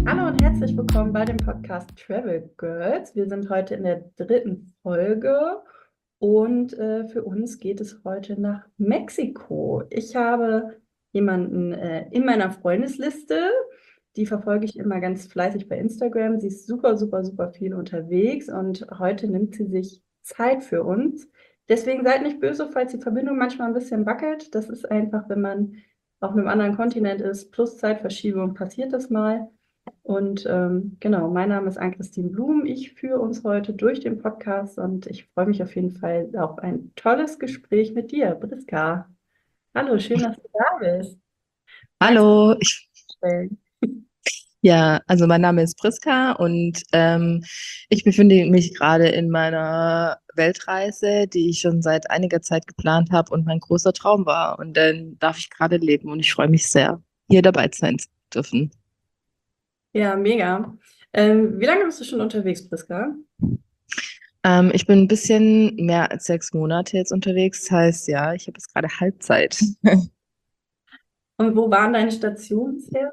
Hallo und herzlich willkommen bei dem Podcast Travel Girls. Wir sind heute in der dritten Folge und für uns geht es heute nach Mexiko. Ich habe jemanden in meiner Freundesliste, die verfolge ich immer ganz fleißig bei Instagram. Sie ist super, super, super viel unterwegs und heute nimmt sie sich Zeit für uns. Deswegen seid nicht böse, falls die Verbindung manchmal ein bisschen wackelt. Das ist einfach, wenn man auf einem anderen Kontinent ist, plus Zeitverschiebung, passiert das mal. Und genau, mein Name ist Ann-Christine Blum. Ich führe uns heute durch den Podcast und ich freue mich auf jeden Fall auf ein tolles Gespräch mit dir, Priska. Hallo, schön, dass du da bist. Magst du Hallo, dich stellen? ja, also mein Name ist Priska und ich befinde mich gerade in meiner Weltreise, die ich schon seit einiger Zeit geplant habe und mein großer Traum war. Und dann darf ich gerade leben und ich freue mich sehr, hier dabei sein zu dürfen. Ja, mega. Wie lange bist du schon unterwegs, Priska? Ich bin ein bisschen mehr als 6 Monate jetzt unterwegs. Das heißt, ja, ich habe jetzt gerade Halbzeit. Und wo waren deine Stationen bisher?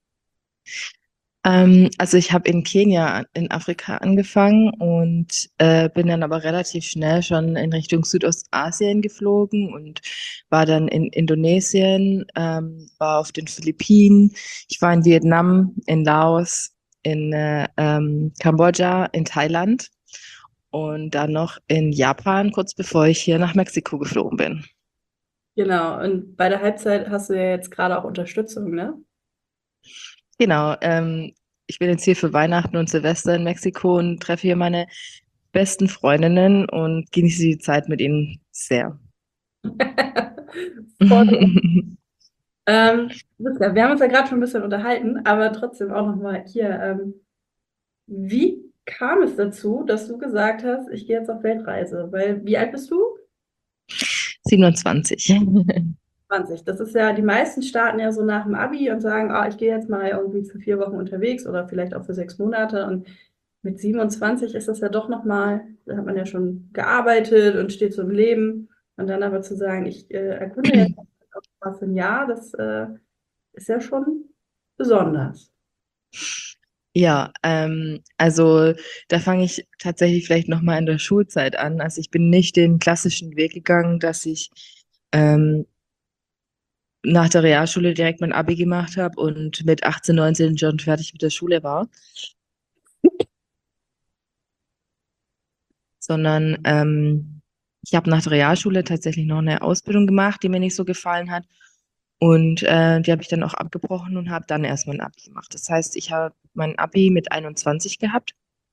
Also ich habe in Kenia in Afrika angefangen und bin dann aber relativ schnell schon in Richtung Südostasien geflogen und war dann in Indonesien, war auf den Philippinen, ich war in Vietnam, in Laos, in Kambodscha, in Thailand und dann noch in Japan, kurz bevor ich hier nach Mexiko geflogen bin. Genau, und bei der Halbzeit hast du ja jetzt gerade auch Unterstützung, ne? Genau, ich bin jetzt hier für Weihnachten und Silvester in Mexiko und treffe hier meine besten Freundinnen und genieße die Zeit mit ihnen sehr. Voll. Priska, wir haben uns ja gerade schon ein bisschen unterhalten, aber trotzdem auch nochmal hier. Wie kam es dazu, dass du gesagt hast, ich gehe jetzt auf Weltreise? Weil, wie alt bist du? 27. 20. Das ist ja, die meisten starten ja so nach dem Abi und sagen, ah, ich gehe jetzt mal irgendwie für 4 Wochen unterwegs oder vielleicht auch für 6 Monate. Und mit 27 ist das ja doch nochmal, da hat man ja schon gearbeitet und steht so im Leben. Und dann aber zu sagen, ich erkunde jetzt mal für ein Jahr, das ist ja schon besonders. Ja, also da fange ich tatsächlich vielleicht nochmal in der Schulzeit an. Also ich bin nicht den klassischen Weg gegangen, dass ich ähm, nach der Realschule direkt mein Abi gemacht habe und mit 18, 19 schon fertig mit der Schule war, sondern ich habe nach der Realschule tatsächlich noch eine Ausbildung gemacht, die mir nicht so gefallen hat. Und die habe ich dann auch abgebrochen und habe dann erst mein Abi gemacht. Das heißt, ich habe mein Abi mit 21 gehabt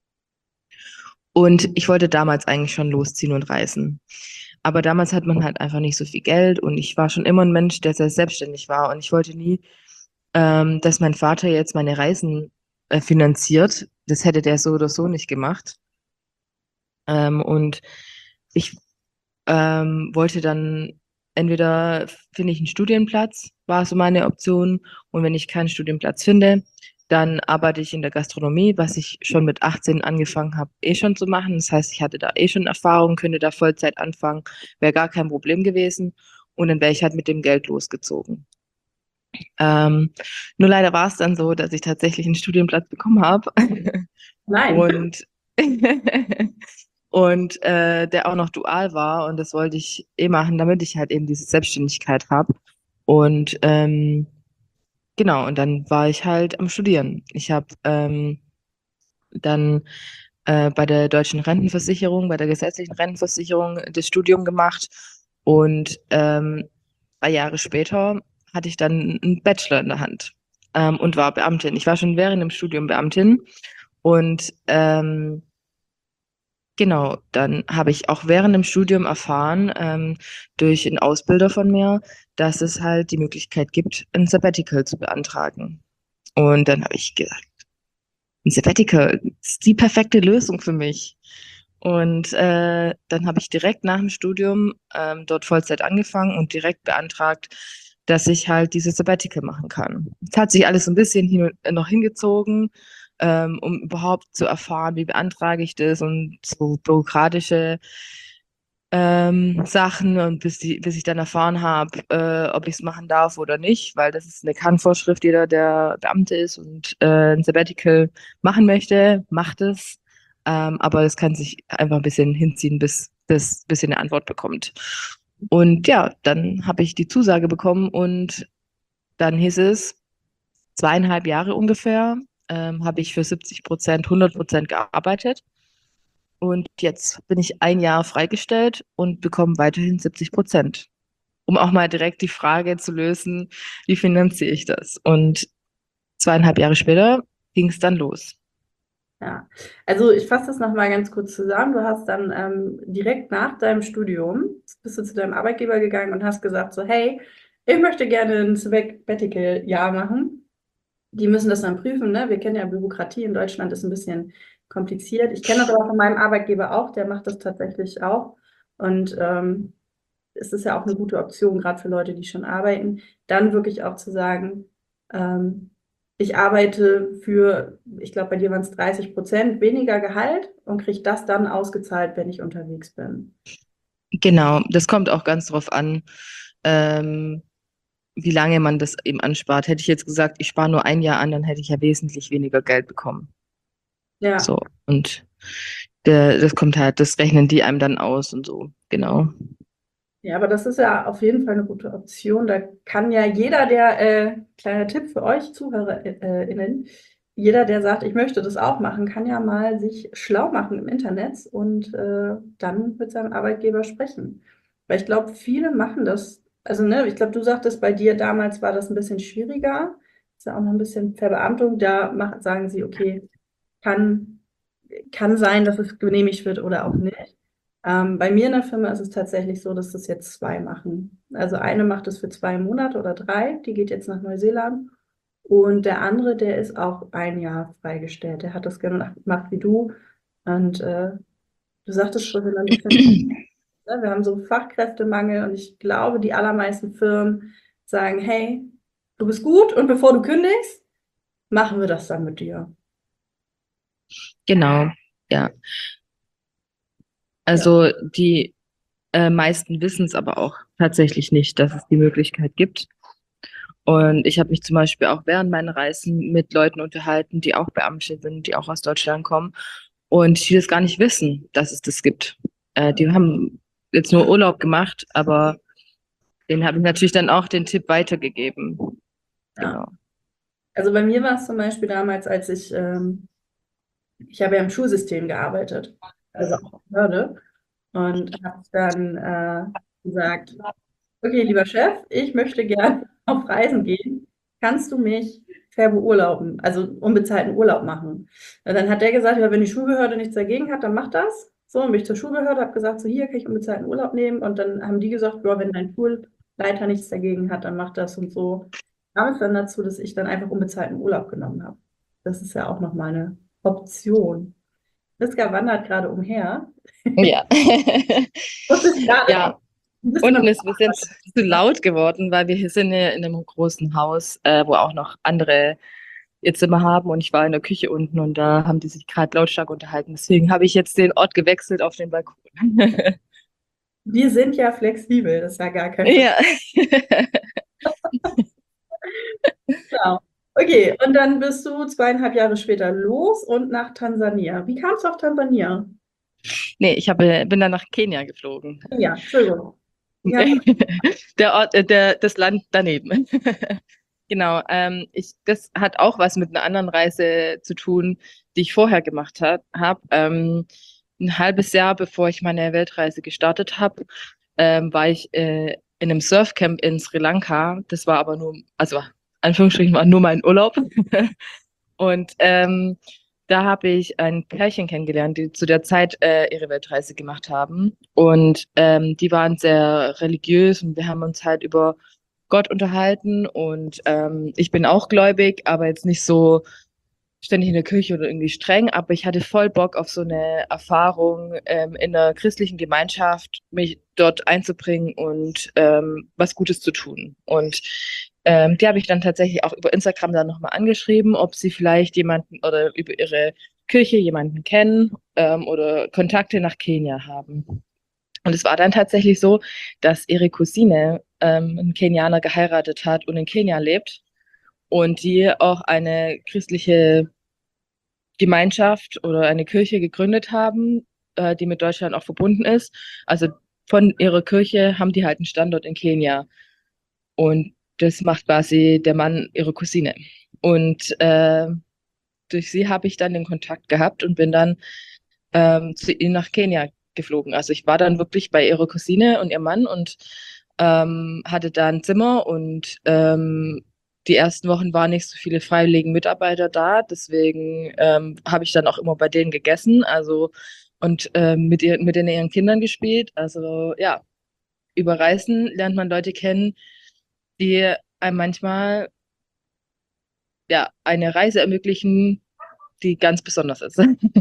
und ich wollte damals eigentlich schon losziehen und reisen. Aber damals hat man halt einfach nicht so viel Geld und ich war schon immer ein Mensch, der sehr selbstständig war und ich wollte nie, dass mein Vater jetzt meine Reisen finanziert. Das hätte der so oder so nicht gemacht. Und ich wollte dann entweder finde ich einen Studienplatz, war so meine Option. Und wenn ich keinen Studienplatz finde, dann arbeite ich in der Gastronomie, was ich schon mit 18 angefangen habe, eh schon zu machen. Das heißt, ich hatte da eh schon Erfahrung, könnte da Vollzeit anfangen, wäre gar kein Problem gewesen. Und dann wäre ich halt mit dem Geld losgezogen. Ähm, Nur leider war es dann so, dass ich tatsächlich einen Studienplatz bekommen habe. Nein. Und und der auch noch dual war und das wollte ich eh machen, damit ich halt eben diese Selbstständigkeit habe. Und genau, und dann war ich halt am Studieren. Ich habe dann bei der deutschen Rentenversicherung, bei der gesetzlichen Rentenversicherung das Studium gemacht und 3 Jahre später hatte ich dann einen Bachelor in der Hand und war Beamtin. Ich war schon während dem Studium Beamtin und genau, dann habe ich auch während dem Studium erfahren, durch einen Ausbilder von mir, dass es halt die Möglichkeit gibt, ein Sabbatical zu beantragen. Und dann habe ich gesagt, ein Sabbatical ist die perfekte Lösung für mich. Und dann habe ich direkt nach dem Studium dort Vollzeit angefangen und direkt beantragt, dass ich halt dieses Sabbatical machen kann. Es hat sich alles so ein bisschen noch hingezogen, um überhaupt zu erfahren, wie beantrage ich das und so bürokratische Sachen und bis ich dann erfahren habe, ob ich es machen darf oder nicht, weil das ist eine Kann-Vorschrift. Jeder, der Beamte ist und ein Sabbatical machen möchte, macht es. Aber es kann sich einfach ein bisschen hinziehen, bis das bisschen eine Antwort bekommt. Und ja, dann habe ich die Zusage bekommen und dann hieß es, 2,5 Jahre ungefähr, habe ich für 70%, 100% gearbeitet. Und jetzt bin ich ein Jahr freigestellt und bekomme weiterhin 70%. Um auch mal direkt die Frage zu lösen, wie finanziere ich das? Und 2,5 Jahre später ging es dann los. Ja, also ich fasse das nochmal ganz kurz zusammen. Du hast dann direkt nach deinem Studium, bist du zu deinem Arbeitgeber gegangen und hast gesagt so, hey, ich möchte gerne ein Sabbatical-Jahr machen. Die müssen das dann prüfen, ne? Wir kennen ja Bürokratie in Deutschland, ist ein bisschen kompliziert. Ich kenne das aber von meinem Arbeitgeber auch, der macht das tatsächlich auch. Und es ist ja auch eine gute Option, gerade für Leute, die schon arbeiten, dann wirklich auch zu sagen, ähm, ich arbeite für, ich glaube, bei dir waren es 30% weniger Gehalt und kriege das dann ausgezahlt, wenn ich unterwegs bin. Genau, das kommt auch ganz drauf an, ähm, wie lange man das eben anspart. Hätte ich jetzt gesagt, ich spare nur ein Jahr an, dann hätte ich ja wesentlich weniger Geld bekommen. Ja. So, und das kommt halt, das rechnen die einem dann aus und so, genau. Ja, aber das ist ja auf jeden Fall eine gute Option. Da kann ja jeder, kleiner Tipp für euch ZuhörerInnen, jeder, der sagt, ich möchte das auch machen, kann ja mal sich schlau machen im Internet und dann mit seinem Arbeitgeber sprechen. Weil ich glaube, viele machen das. Also, ne, ich glaube, du sagtest, bei dir damals war das ein bisschen schwieriger. Ist ja auch noch ein bisschen Verbeamtung. Sagen sie, okay, kann, kann sein, dass es genehmigt wird oder auch nicht. Bei mir in der Firma ist es tatsächlich so, dass das jetzt zwei machen. Also eine macht es für 2 Monate oder 3, die geht jetzt nach Neuseeland. Und der andere, der ist auch ein Jahr freigestellt. Der hat das genau gemacht wie du. Und du sagtest vorhin ein bisschen, ne, wir haben so Fachkräftemangel und ich glaube, die allermeisten Firmen sagen, hey, du bist gut und bevor du kündigst, machen wir das dann mit dir. Genau, ja. Ja. Also die meisten wissen es aber auch tatsächlich nicht, dass es die Möglichkeit gibt. Und ich habe mich zum Beispiel auch während meiner Reisen mit Leuten unterhalten, die auch Beamte sind, die auch aus Deutschland kommen und die das gar nicht wissen, dass es das gibt. Die haben jetzt nur Urlaub gemacht, aber denen habe ich natürlich dann auch den Tipp weitergegeben. Ja. Genau. Also bei mir war es zum Beispiel damals, als ich habe ja im Schulsystem gearbeitet, also auch Behörde, und habe dann gesagt, okay, lieber Chef, ich möchte gerne auf Reisen gehen. Kannst du mich verbeurlauben, also unbezahlten Urlaub machen? Und dann hat der gesagt, ja, wenn die Schulbehörde nichts dagegen hat, dann mach das. So, und bin ich zur Schulbehörde, habe gesagt, so hier kann ich unbezahlten Urlaub nehmen. Und dann haben die gesagt, ja, wenn dein Schulleiter nichts dagegen hat, dann mach das und so. Kam es dann dazu, dass ich dann einfach unbezahlten Urlaub genommen habe. Das ist ja auch nochmal eine Option. Priska wandert gerade umher. Ja. Muss ich gerade Ja, ein bisschen unten am ist es jetzt zu laut geworden, weil wir hier sind ja in einem großen Haus, wo auch noch andere ihr Zimmer haben und ich war in der Küche unten und da haben die sich gerade lautstark unterhalten. Deswegen habe ich jetzt den Ort gewechselt auf den Balkon. Wir sind ja flexibel, das ist ja gar kein Problem. Ja. Genau. Okay, und dann bist du 2,5 Jahre später los und nach Tansania. Wie kamst du auf Tansania? Nee, bin dann nach Kenia geflogen. Ja, Entschuldigung. Wie kamst du? Das Land daneben. Genau, das hat auch was mit einer anderen Reise zu tun, die ich vorher gemacht habe. Ein halbes Jahr bevor ich meine Weltreise gestartet habe, war ich in einem Surfcamp in Sri Lanka. Das war aber nur, also Anführungsstrichen war nur mein Urlaub. Und da habe ich ein Pärchen kennengelernt, die zu der Zeit ihre Weltreise gemacht haben. Und die waren sehr religiös und wir haben uns halt über Gott unterhalten. Und ich bin auch gläubig, aber jetzt nicht so ständig in der Kirche oder irgendwie streng. Aber ich hatte voll Bock auf so eine Erfahrung in einer christlichen Gemeinschaft, mich dort einzubringen und was Gutes zu tun. Und die habe ich dann tatsächlich auch über Instagram dann nochmal angeschrieben, ob sie vielleicht jemanden oder über ihre Kirche jemanden kennen oder Kontakte nach Kenia haben. Und es war dann tatsächlich so, dass ihre Cousine einen Kenianer geheiratet hat und in Kenia lebt und die auch eine christliche Gemeinschaft oder eine Kirche gegründet haben, die mit Deutschland auch verbunden ist. Also von ihrer Kirche haben die halt einen Standort in Kenia. Und das macht quasi der Mann ihrer Cousine. Und durch sie habe ich dann den Kontakt gehabt und bin dann zu ihnen nach Kenia geflogen. Also ich war dann wirklich bei ihrer Cousine und ihrem Mann und hatte da ein Zimmer und die ersten Wochen waren nicht so viele freiwillige Mitarbeiter da, deswegen habe ich dann auch immer bei denen gegessen, also und mit denen ihren Kindern gespielt. Also ja, über Reisen lernt man Leute kennen, die einem manchmal ja eine Reise ermöglichen, die ganz besonders ist.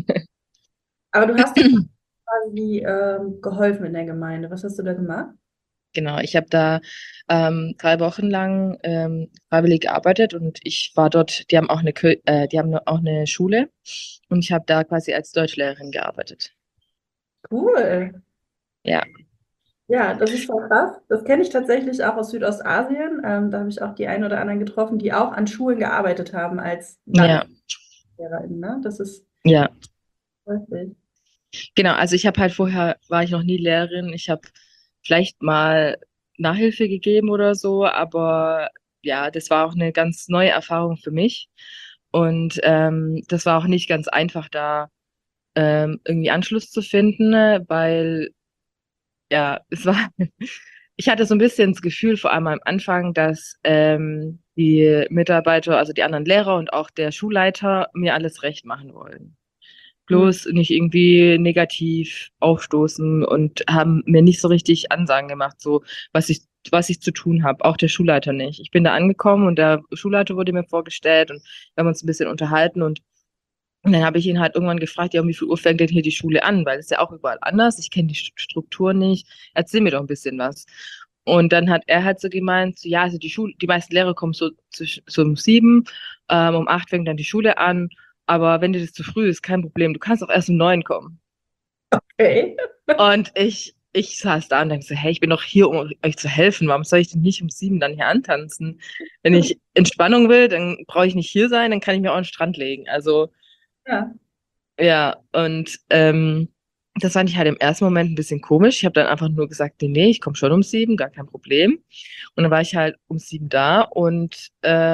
Aber du hast quasi geholfen in der Gemeinde. Was hast du da gemacht? Genau, ich habe da 3 Wochen lang freiwillig gearbeitet und ich war dort, die haben auch eine Schule und ich habe da quasi als Deutschlehrerin gearbeitet. Cool. Ja, Ja, das ist voll krass. Das kenne ich tatsächlich auch aus Südostasien. Da habe ich auch die einen oder anderen getroffen, die auch an Schulen gearbeitet haben als ja, LandlehrerInnen, ne? Das ist ja, häufig. genau. Also ich habe halt vorher, war ich noch nie Lehrerin. Ich habe vielleicht mal Nachhilfe gegeben oder so, aber ja, das war auch eine ganz neue Erfahrung für mich. Und das war auch nicht ganz einfach, da irgendwie Anschluss zu finden, ne, weil ja, es war, ich hatte so ein bisschen das Gefühl, vor allem am Anfang, dass die Mitarbeiter, also die anderen Lehrer und auch der Schulleiter mir alles recht machen wollen. Hm. Bloß nicht irgendwie negativ aufstoßen und haben mir nicht so richtig Ansagen gemacht, so was ich zu tun habe. Auch der Schulleiter nicht. Ich bin da angekommen und der Schulleiter wurde mir vorgestellt und wir haben uns ein bisschen unterhalten und dann habe ich ihn halt irgendwann gefragt, ja, um wie viel Uhr fängt denn hier die Schule an? Weil es ist ja auch überall anders. Ich kenne die Struktur nicht. Erzähl mir doch ein bisschen was. Und dann hat er halt so gemeint, so, ja, also die meisten Lehrer kommen so um 7, um 8 fängt dann die Schule an. Aber wenn dir das zu früh ist, kein Problem. Du kannst auch erst um 9 kommen. Okay. Und ich saß da und dachte so, hey, ich bin doch hier, um euch zu helfen. Warum soll ich denn nicht um 7 dann hier antanzen? Wenn ich Entspannung will, dann brauche ich nicht hier sein, dann kann ich mir auch an den Strand legen. Also Ja. ja, und das fand ich halt im ersten Moment ein bisschen komisch. Ich habe dann einfach nur gesagt, nee, nee, ich komme schon um 7, gar kein Problem. Und dann war ich halt um 7 da und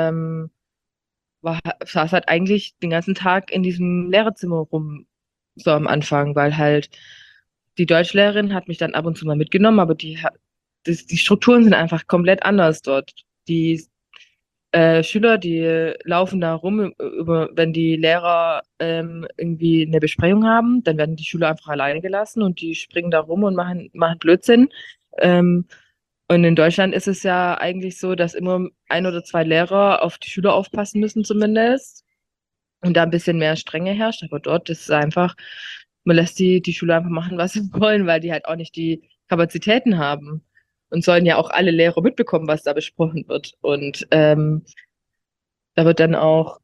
saß halt eigentlich den ganzen Tag in diesem Lehrerzimmer rum, so am Anfang, weil halt die Deutschlehrerin hat mich dann ab und zu mal mitgenommen, aber die Strukturen sind einfach komplett anders dort. Die Schüler, die laufen da rum, wenn die Lehrer irgendwie eine Besprechung haben, dann werden die Schüler einfach alleine gelassen und die springen da rum und machen Blödsinn. Ähm, und in Deutschland ist es ja eigentlich so, dass immer ein oder zwei Lehrer auf die Schüler aufpassen müssen zumindest und da ein bisschen mehr Strenge herrscht. Aber dort ist es einfach, man lässt die Schüler einfach machen, was sie wollen, weil die halt auch nicht die Kapazitäten haben. Und sollen ja auch alle Lehrer mitbekommen, was da besprochen wird. Und da wird dann auch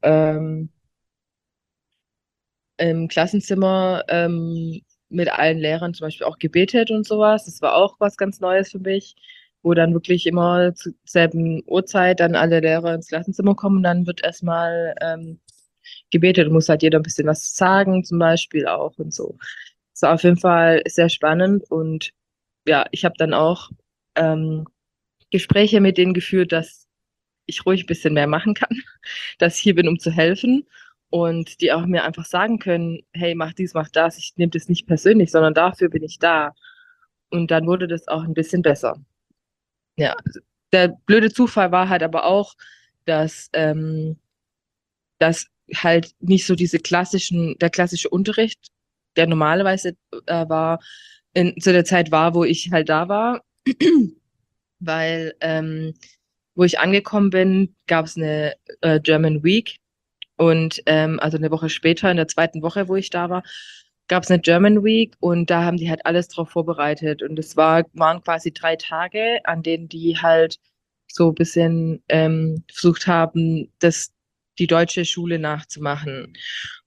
im Klassenzimmer mit allen Lehrern zum Beispiel auch gebetet und sowas. Das war auch was ganz Neues für mich, wo dann wirklich immer zur selben Uhrzeit dann alle Lehrer ins Klassenzimmer kommen und dann wird erstmal gebetet. Muss halt jeder ein bisschen was sagen, zum Beispiel auch und so. Das war auf jeden Fall sehr spannend und ja, ich habe dann auch ähm, Gespräche mit denen geführt, dass ich ruhig ein bisschen mehr machen kann, dass ich hier bin, um zu helfen und die auch mir einfach sagen können, hey, mach dies, mach das, ich nehme das nicht persönlich, sondern dafür bin ich da. Und dann wurde das auch ein bisschen besser. Ja, der blöde Zufall war halt aber auch, dass dass halt nicht so der klassische Unterricht, der normalerweise zu der Zeit war, wo ich halt da war, weil wo ich angekommen bin, gab es eine German Week und also eine Woche später, in der zweiten Woche, wo ich da war, gab es eine German Week und da haben die halt alles drauf vorbereitet und waren quasi 3 Tage, an denen die halt so ein bisschen versucht haben, die deutsche Schule nachzumachen.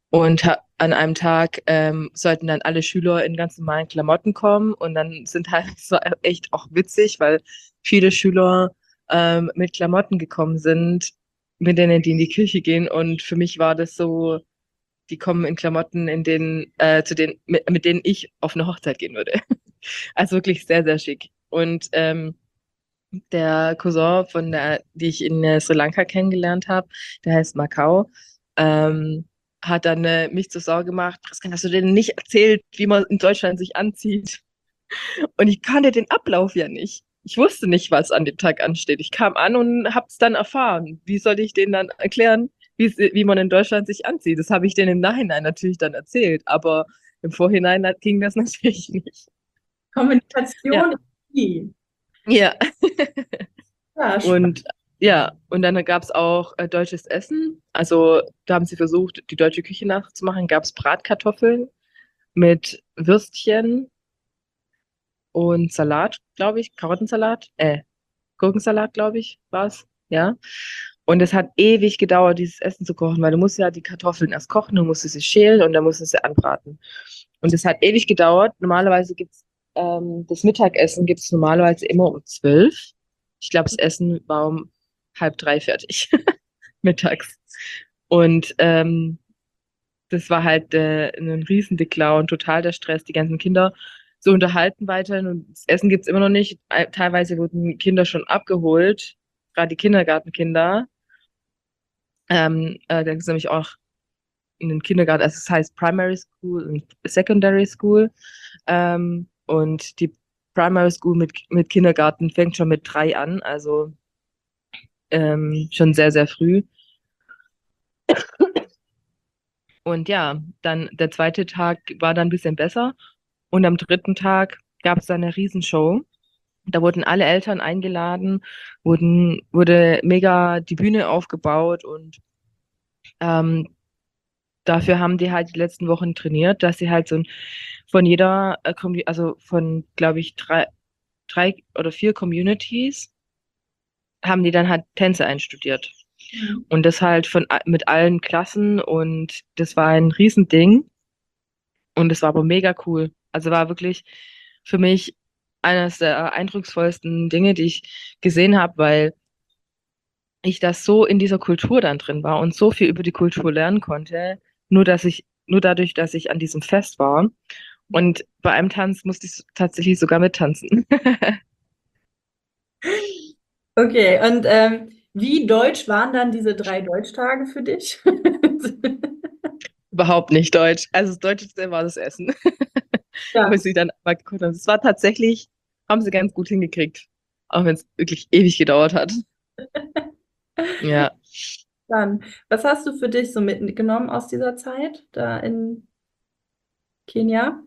Und an einem Tag sollten dann alle Schüler in ganz normalen Klamotten kommen. Und dann sind halt, es war echt auch witzig, weil viele Schüler mit Klamotten gekommen sind, mit denen die in die Kirche gehen. Und für mich war das so, die kommen in Klamotten, in denen, mit denen ich auf eine Hochzeit gehen würde. Also wirklich sehr, sehr schick. Und der Cousin die ich in Sri Lanka kennengelernt habe, der heißt Macau, ähm, hat dann mich zur Sau gemacht. Christian, hast du denn nicht erzählt, wie man in Deutschland sich anzieht? Und ich kannte den Ablauf ja nicht. Ich wusste nicht, was an dem Tag ansteht. Ich kam an und habe es dann erfahren. Wie soll ich denen dann erklären, wie man in Deutschland sich anzieht? Das habe ich denen im Nachhinein natürlich dann erzählt, aber im Vorhinein ging das natürlich nicht. Ja, Kommunikation ist key. ja. Ja, spannend. Und ja, und dann gab es auch deutsches Essen. Also da haben sie versucht, die deutsche Küche nachzumachen. Gab es Bratkartoffeln mit Würstchen und Salat, glaube ich, Karottensalat, Gurkensalat, glaube ich, war es. Ja. Und es hat ewig gedauert, dieses Essen zu kochen, weil du musst ja die Kartoffeln erst kochen, du musst sie schälen und dann musst du sie anbraten. Und es hat ewig gedauert. Normalerweise gibt's das Mittagessen gibt's normalerweise immer um 12. Ich glaube, das Essen war um halb drei fertig, mittags. Und das war halt ein Riesendeklar und total der Stress. Die ganzen Kinder so unterhalten weiterhin und das Essen gibt's immer noch nicht. Teilweise wurden Kinder schon abgeholt, gerade die Kindergartenkinder. Da ist nämlich auch in den Kindergarten, also es heißt Primary School und Secondary School. Und die Primary School mit Kindergarten fängt schon mit 3 an, also schon sehr, sehr früh. Und ja, dann der zweite Tag war dann ein bisschen besser. Und am dritten Tag gab es dann eine Riesenshow. Da wurden alle Eltern eingeladen, wurde mega die Bühne aufgebaut und ähm, dafür haben die halt die letzten Wochen trainiert, dass sie halt so von jeder, also von, glaube ich, drei oder vier Communities haben die dann halt Tänze einstudiert. Mhm. Und das halt mit allen Klassen und das war ein Riesending und es war aber mega cool. Also war wirklich für mich eines der eindrucksvollsten Dinge, die ich gesehen habe, weil ich das so in dieser Kultur dann drin war und so viel über die Kultur lernen konnte, nur dadurch, dass ich an diesem Fest war. Und bei einem Tanz musste ich tatsächlich sogar mittanzen. Okay, und wie deutsch waren dann diese 3 Deutschtage für dich? Überhaupt nicht deutsch. Also das Deutscheste war das Essen. Ja, Muss ich dann mal geguckt haben. Es war tatsächlich, haben sie ganz gut hingekriegt. Auch wenn es wirklich ewig gedauert hat. Ja, dann. Was hast du für dich so mitgenommen aus dieser Zeit da in Kenia?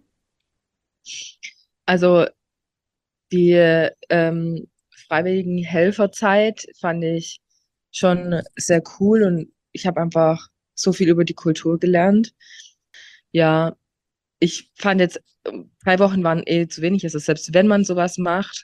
also die freiwilligen Helferzeit fand ich schon sehr cool und ich habe einfach so viel über die Kultur gelernt. Ja, ich fand jetzt, 3 Wochen waren eh zu wenig. Also selbst wenn man sowas macht,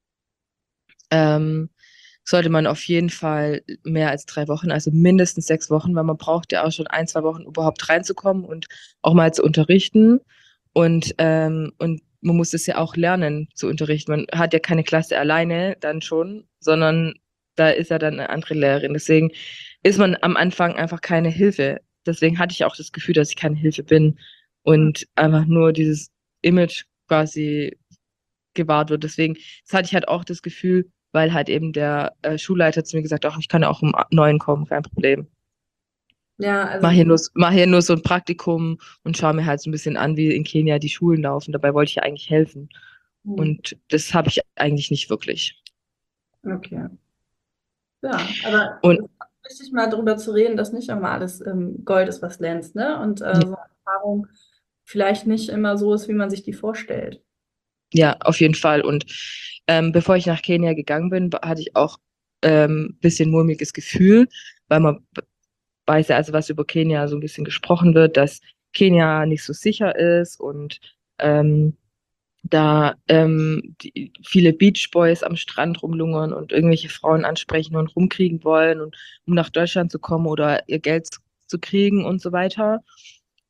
ähm, sollte man auf jeden Fall mehr als 3 Wochen, also mindestens 6 Wochen, weil man braucht ja auch schon 1, 2 Wochen überhaupt reinzukommen und auch mal zu unterrichten. Und man muss es ja auch lernen zu unterrichten. Man hat ja keine Klasse alleine dann schon, sondern da ist ja dann eine andere Lehrerin. Deswegen ist man am Anfang einfach keine Hilfe. Deswegen hatte ich auch das Gefühl, dass ich keine Hilfe bin und einfach nur dieses Image quasi gewahrt wird. Deswegen, das hatte ich halt auch das Gefühl, weil halt eben der Schulleiter zu mir gesagt hat, ach, ich kann ja auch im Neuen kommen, kein Problem. Ja, also, Mach hier nur so ein Praktikum und schaue mir halt so ein bisschen an, wie in Kenia die Schulen laufen. Dabei wollte ich ja eigentlich helfen. hm, Und das habe ich eigentlich nicht wirklich. okay. Ja, aber Und es ist auch wichtig, mal darüber zu reden, dass nicht immer alles Gold ist, was glänzt, ne? Und so eine Erfahrung vielleicht nicht immer so ist, wie man sich die vorstellt. ja, auf jeden Fall. Und bevor ich nach Kenia gegangen bin, hatte ich auch bisschen mulmiges Gefühl, weil man weiß ja also, was über Kenia so ein bisschen gesprochen wird, dass Kenia nicht so sicher ist und ähm, da viele Beach Boys am Strand rumlungern und irgendwelche Frauen ansprechen und rumkriegen wollen und um nach Deutschland zu kommen oder ihr Geld zu kriegen und so weiter.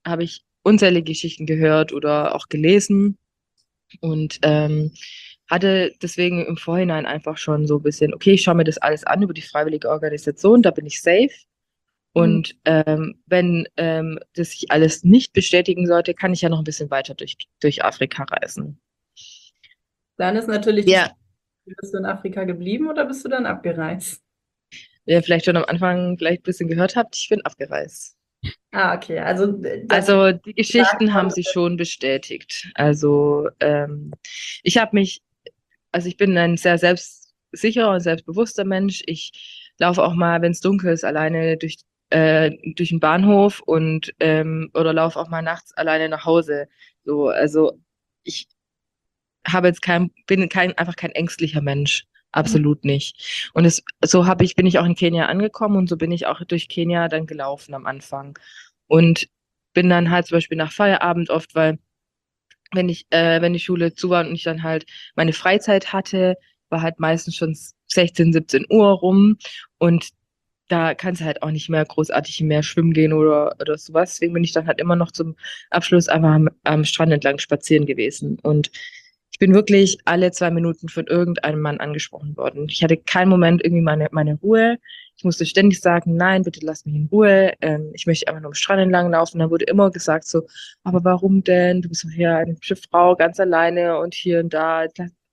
habe ich unzählige Geschichten gehört oder auch gelesen und hatte deswegen im Vorhinein einfach schon so ein bisschen, okay, ich schaue mir das alles an über die freiwillige Organisation, da bin ich safe. Hm. Und wenn das sich alles nicht bestätigen sollte, kann ich ja noch ein bisschen weiter durch Afrika reisen. Dann ist natürlich die Frage, Ja, bist du in Afrika geblieben oder bist du dann abgereist? wer vielleicht schon am Anfang vielleicht ein bisschen gehört habt, ich bin abgereist. Ah, okay. Also das Also die sagt Geschichten haben man. sich schon bestätigt. Also ich habe mich, also ich bin ein sehr selbstsicherer und selbstbewusster Mensch. Ich laufe auch mal, wenn es dunkel ist, alleine durch den Bahnhof und oder laufe auch mal nachts alleine nach Hause. So, also ich einfach kein ängstlicher Mensch. Absolut nicht. Und bin ich auch in Kenia angekommen und so bin ich auch durch Kenia dann gelaufen am Anfang. Und bin dann halt zum Beispiel nach Feierabend oft, weil wenn die Schule zu war und ich dann halt meine Freizeit hatte, war halt meistens schon 16, 17 Uhr rum und da kannst du halt auch nicht mehr großartig im Meer schwimmen gehen oder sowas. Deswegen bin ich dann halt immer noch zum Abschluss einfach am Strand entlang spazieren gewesen. Und ich bin wirklich alle 2 Minuten von irgendeinem Mann angesprochen worden. Ich hatte keinen Moment irgendwie meine Ruhe. Ich musste ständig sagen, nein, bitte lass mich in Ruhe. Ich möchte einfach nur am Strand entlang laufen. Dann wurde immer gesagt so, aber warum denn? Du bist doch hier eine hübsche Frau, ganz alleine und hier und da.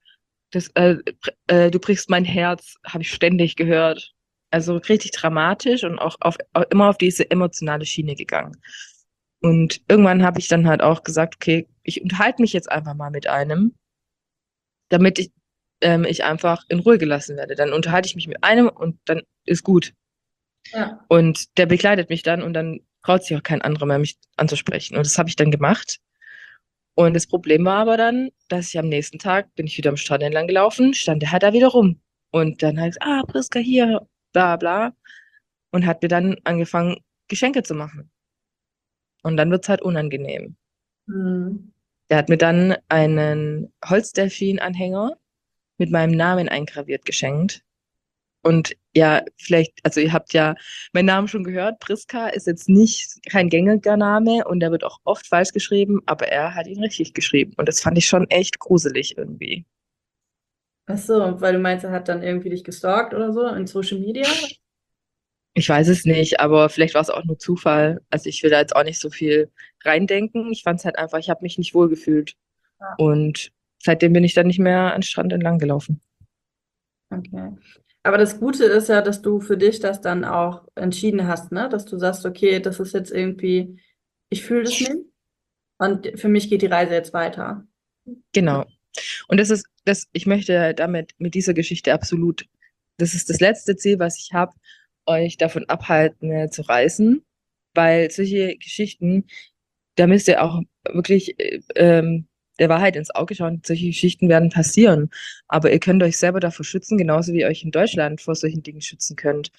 Du brichst mein Herz, habe ich ständig gehört. Also richtig dramatisch und auch immer auf diese emotionale Schiene gegangen. Und irgendwann habe ich dann halt auch gesagt, okay, ich unterhalte mich jetzt einfach mal mit einem, damit ich einfach in Ruhe gelassen werde. Dann unterhalte ich mich mit einem und dann ist gut. Ja. Und der begleitet mich dann und dann traut sich auch kein anderer mehr, mich anzusprechen. Und das habe ich dann gemacht. Und das Problem war aber dann, dass ich am nächsten Tag bin ich wieder am Strand entlang gelaufen, stand der halt da wieder rum. Und dann halt, Priska hier, bla bla. Und hat mir dann angefangen, Geschenke zu machen. Und dann wird's halt unangenehm. Hm. Der hat mir dann einen Holzdelfin-Anhänger mit meinem Namen eingraviert geschenkt. Und ja, vielleicht, also ihr habt ja meinen Namen schon gehört. Priska ist jetzt nicht kein gängiger Name und der wird auch oft falsch geschrieben, aber er hat ihn richtig geschrieben. Und das fand ich schon echt gruselig irgendwie. Ach so, weil du meinst, er hat dann irgendwie dich gestalkt oder so in Social Media? Ich weiß es nicht, aber vielleicht war es auch nur Zufall. Also ich will da jetzt auch nicht so viel reindenken. Ich fand es halt einfach, ich habe mich nicht wohl gefühlt. Ja. Und seitdem bin ich dann nicht mehr an den Strand entlang gelaufen. Okay. Aber das Gute ist ja, dass du für dich das dann auch entschieden hast, ne? Dass du sagst, okay, das ist jetzt irgendwie, ich fühle das nicht und für mich geht die Reise jetzt weiter. Genau. Und ich möchte damit mit dieser Geschichte absolut, das ist das letzte Ziel, was ich habe, euch davon abhalten, zu reisen, weil solche Geschichten, da müsst ihr auch wirklich der Wahrheit ins Auge schauen. Solche Geschichten werden passieren, aber ihr könnt euch selber davor schützen, genauso wie ihr euch in Deutschland vor solchen Dingen schützen könnt.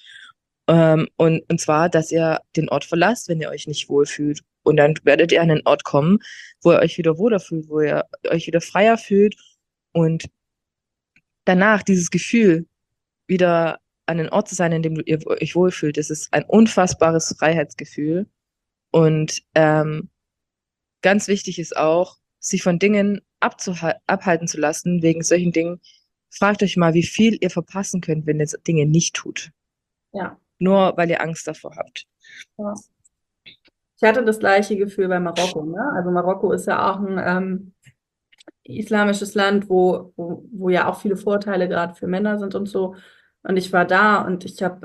Und zwar, dass ihr den Ort verlasst, wenn ihr euch nicht wohlfühlt. Und dann werdet ihr an einen Ort kommen, wo ihr euch wieder wohler fühlt, wo ihr euch wieder freier fühlt und danach dieses Gefühl, wieder an den Ort zu sein, in dem ihr euch wohlfühlt, das ist ein unfassbares Freiheitsgefühl. Und ganz wichtig ist auch, sich von Dingen abhalten zu lassen, wegen solchen Dingen. Fragt euch mal, wie viel ihr verpassen könnt, wenn ihr Dinge nicht tut. Ja. Nur weil ihr Angst davor habt. Ja. Ich hatte das gleiche Gefühl bei Marokko, ne? Also Marokko ist ja auch ein islamisches Land, wo ja auch viele Vorteile gerade für Männer sind und so. Und ich war da und ich habe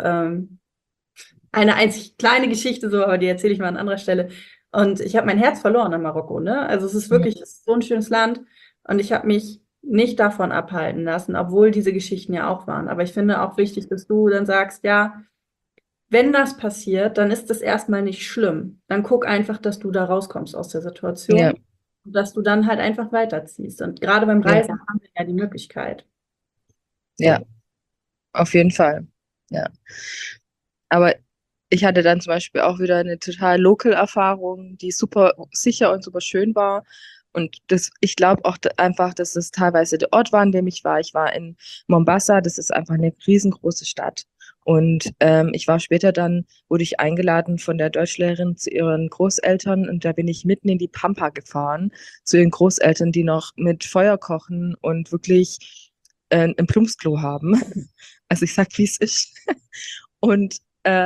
eine einzig kleine Geschichte so, aber die erzähle ich mal an anderer Stelle. Und ich habe mein Herz verloren in Marokko, ne? Also es ist Mhm. wirklich, es ist so ein schönes Land und ich habe mich nicht davon abhalten lassen, obwohl diese Geschichten ja auch waren. Aber ich finde auch wichtig, dass du dann sagst, ja, wenn das passiert, dann ist das erstmal nicht schlimm. Dann guck einfach, dass du da rauskommst aus der Ja, Situation und dass du dann halt einfach weiterziehst. Und gerade beim ja, Reisen haben wir ja die Möglichkeit. ja, auf jeden Fall. Ja. Aber ich hatte dann zum Beispiel auch wieder eine total Local-Erfahrung, die super sicher und super schön war. Und ich glaube auch einfach, dass es teilweise der Ort war, in dem ich war. Ich war in Mombasa, das ist einfach eine riesengroße Stadt. Und ich war später dann, wurde ich eingeladen von der Deutschlehrerin zu ihren Großeltern und da bin ich mitten in die Pampa gefahren, zu ihren Großeltern, die noch mit Feuer kochen und wirklich ein Plumpsklo haben. Also ich sag, wie es ist. Und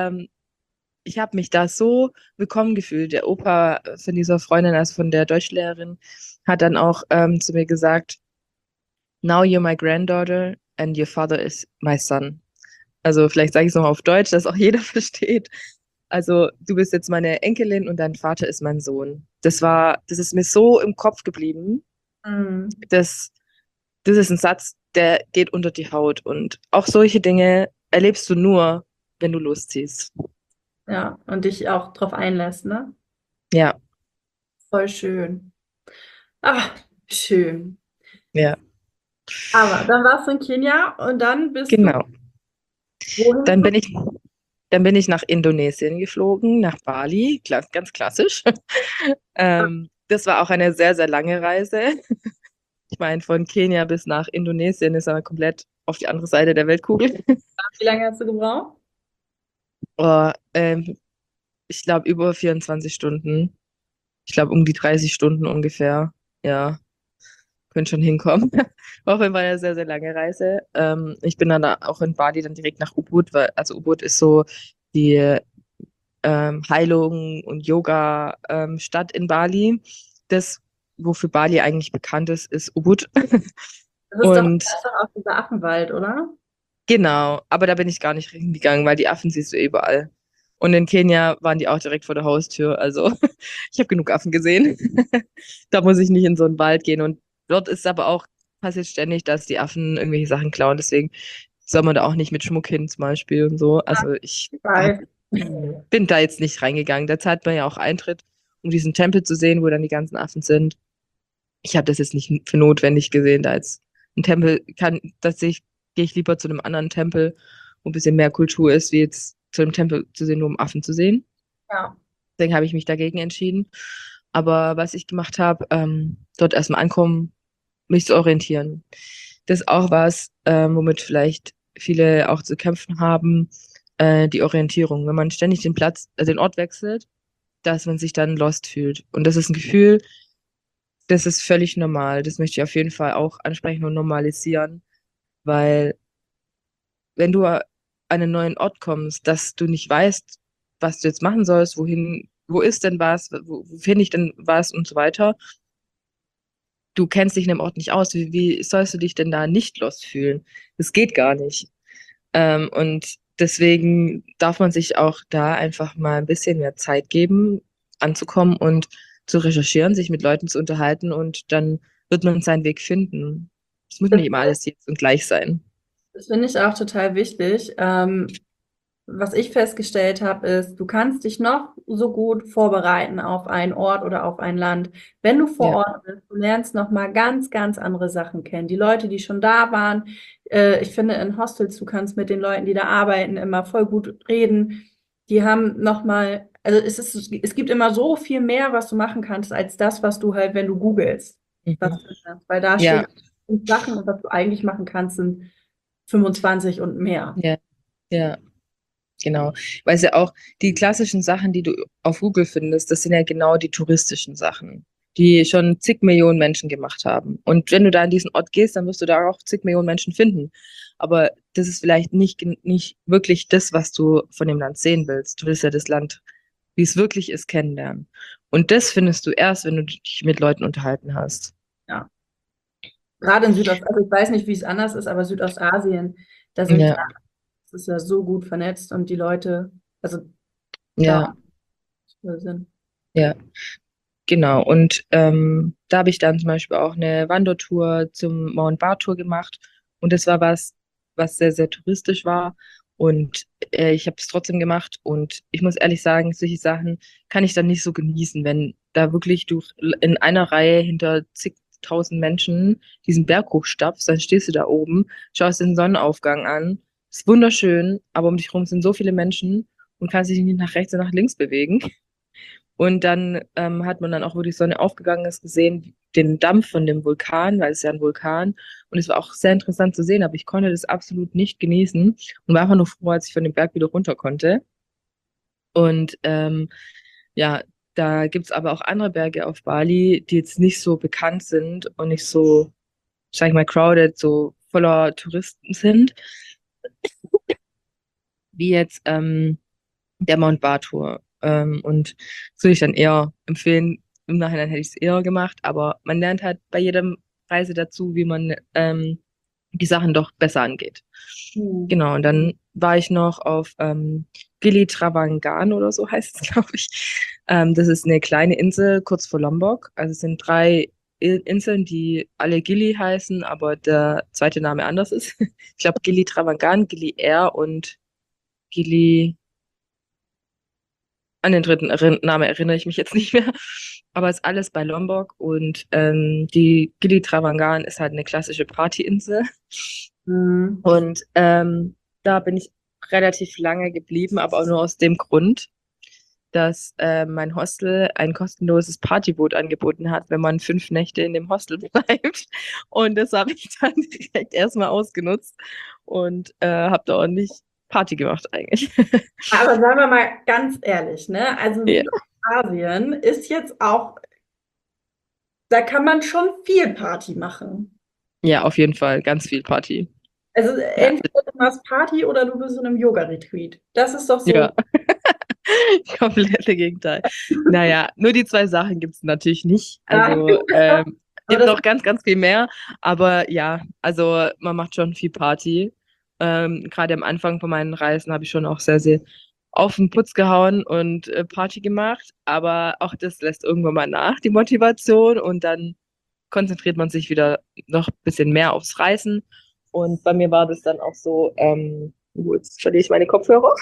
ich habe mich da so willkommen gefühlt. Der Opa von dieser Freundin, also von der Deutschlehrerin, hat dann auch zu mir gesagt, Now you're my granddaughter and your father is my son. Also vielleicht sage ich es noch auf Deutsch, dass auch jeder versteht. Also du bist jetzt meine Enkelin und dein Vater ist mein Sohn. Das ist mir so im Kopf geblieben. Mhm. Das, das ist ein Satz, der geht unter die Haut. Und auch solche Dinge erlebst du nur, wenn du losziehst. Ja, und dich auch drauf einlässt, ne? Ja, Voll schön. Ah, schön. ja, Aber dann warst du in Kenia und dann bist du genau. wohin Dann bin geflogen? ich, dann bin ich nach Indonesien geflogen, nach Bali, ganz klassisch. Das war auch eine sehr, sehr lange Reise. Ich meine, von Kenia bis nach Indonesien ist aber komplett auf die andere Seite der Weltkugel. Wie lange hast du gebraucht? Oh, ich glaube, über 24 Stunden. Ich glaube, um die 30 Stunden ungefähr. Ja, können schon hinkommen. War auf jeden Fall eine sehr, sehr lange Reise. Ich bin dann auch in Bali dann direkt nach Ubud, weil, also Ubud ist so die Heilung und Yoga Stadt in Bali. Das, wofür Bali eigentlich bekannt ist, ist Ubud. Das Und ist doch auch dieser Affenwald, oder? genau, aber da bin ich gar nicht hingegangen, weil die Affen siehst du überall. Und in Kenia waren die auch direkt vor der Haustür. Also ich habe genug Affen gesehen. Da muss ich nicht in so einen Wald gehen. Und dort ist aber auch, passiert ständig, dass die Affen irgendwelche Sachen klauen. Deswegen soll man da auch nicht mit Schmuck hin zum Beispiel und so. Also ich Ich weiß. bin da jetzt nicht reingegangen. Da zahlt man ja auch Eintritt, um diesen Tempel zu sehen, wo dann die ganzen Affen sind. Ich habe das jetzt nicht für notwendig gesehen, da jetzt ein Tempel kann, gehe ich lieber zu einem anderen Tempel, wo ein bisschen mehr Kultur ist, wie jetzt zu einem Tempel zu sehen, nur um Affen zu sehen. Ja. Deswegen habe ich mich dagegen entschieden. Aber was ich gemacht habe, dort erstmal ankommen, mich zu orientieren. Das ist auch was, womit vielleicht viele auch zu kämpfen haben, die Orientierung. Wenn man ständig den Platz, den Ort wechselt, dass man sich dann lost fühlt. Und das ist ein Gefühl, das ist völlig normal. Das möchte ich auf jeden Fall auch ansprechen und normalisieren, weil wenn du an einen neuen Ort kommst, dass du nicht weißt, was du jetzt machen sollst, wo ist denn was, wo finde ich denn was und so weiter. Du kennst dich in dem Ort nicht aus. Wie sollst du dich denn da nicht lost fühlen? Das geht gar nicht. Und deswegen darf man sich auch da einfach mal ein bisschen mehr Zeit geben, anzukommen und zu recherchieren, sich mit Leuten zu unterhalten und dann wird man seinen Weg finden. Es muss Das, nicht immer alles jetzt und gleich sein. das finde ich auch total wichtig. Was ich festgestellt habe, ist, du kannst dich noch so gut vorbereiten auf einen Ort oder auf ein Land. Wenn du vor Ja, Ort bist, du lernst noch mal ganz, ganz andere Sachen kennen. Die Leute, die schon da waren, ich finde, in Hostels, du kannst mit den Leuten, die da arbeiten, immer voll gut reden. Die haben noch mal, also es gibt immer so viel mehr, was du machen kannst, als das, was du halt, wenn du googelst, was mhm. du kannst. Weil da Ja, steht Sachen und was du eigentlich machen kannst, sind 25 und mehr. ja, ja, genau. Weil es ja auch die klassischen Sachen, die du auf Google findest, das sind ja genau die touristischen Sachen, die schon zig Millionen Menschen gemacht haben. Und wenn du da an diesen Ort gehst, dann wirst du da auch zig Millionen Menschen finden. Aber das ist vielleicht nicht wirklich das, was du von dem Land sehen willst. Du willst ja das Land, wie es wirklich ist, kennenlernen. Und das findest du erst, wenn du dich mit Leuten unterhalten hast. Ja. Gerade in Südost, also ich weiß nicht, wie es anders ist, aber Südostasien, da sind ja, Ja, das ist ja so gut vernetzt und die Leute, also da ja, sind. ja. Genau, und da habe ich dann zum Beispiel auch eine Wandertour zum Mount Batur gemacht. Und das war was, was sehr, sehr touristisch war. Und ich habe es trotzdem gemacht. Und ich muss ehrlich sagen, solche Sachen kann ich dann nicht so genießen, wenn da wirklich du in einer Reihe hinter zigtausend Menschen diesen Berg hochstapfst, dann stehst du da oben, schaust den Sonnenaufgang an. Ist wunderschön, aber um dich herum sind so viele Menschen und kannst dich nicht nach rechts und nach links bewegen. Und dann hat man dann auch, wo die Sonne aufgegangen ist, gesehen, den Dampf von dem Vulkan, weil es ist ja ein Vulkan. Und es war auch sehr interessant zu sehen, aber ich konnte das absolut nicht genießen und war einfach nur froh, als ich von dem Berg wieder runter konnte. Und ja, da gibt's aber auch andere Berge auf Bali, die jetzt nicht so bekannt sind und nicht so, sag ich mal, crowded, so voller Touristen sind, wie jetzt der Mount Batur. Und das würde ich dann eher empfehlen. Im Nachhinein hätte ich es eher gemacht, aber man lernt halt bei jeder Reise dazu, wie man die Sachen doch besser angeht. Hm. Genau, und dann war ich noch auf Gili Trawangan oder so heißt es, glaube ich. Das ist eine kleine Insel kurz vor Lombok. Also es sind drei Inseln, die alle Gili heißen, aber der zweite Name anders ist. Ich glaube Gili Trawangan, Gili Air und Gili, an den dritten Namen erinnere ich mich jetzt nicht mehr. Aber es ist alles bei Lombok und die Gili Trawangan ist halt eine klassische Partyinsel. Hm. Und da bin ich relativ lange geblieben, aber auch nur aus dem Grund, dass mein Hostel ein kostenloses Partyboot angeboten hat, wenn man 5 Nächte in dem Hostel bleibt. Und das habe ich dann direkt erstmal ausgenutzt und habe da ordentlich Party gemacht eigentlich. Aber sagen wir mal ganz ehrlich, ne? Also Ja. Südostasien ist jetzt auch, da kann man schon viel Party machen. Ja, auf jeden Fall ganz viel Party. Also Ja, entweder du machst Party oder du bist in einem Yoga-Retreat. Das ist doch so. ja. Komplette Gegenteil. Naja, nur die zwei Sachen gibt es natürlich nicht. Nein. Also Aber gibt das, noch ganz, ganz viel mehr. Aber ja, also man macht schon viel Party. Gerade am Anfang von meinen Reisen habe ich schon auch sehr, sehr auf den Putz gehauen und Party gemacht. Aber auch das lässt irgendwann mal nach, die Motivation. Und dann konzentriert man sich wieder noch ein bisschen mehr aufs Reisen. Und bei mir war das dann auch so, jetzt verliere ich meine Kopfhörer.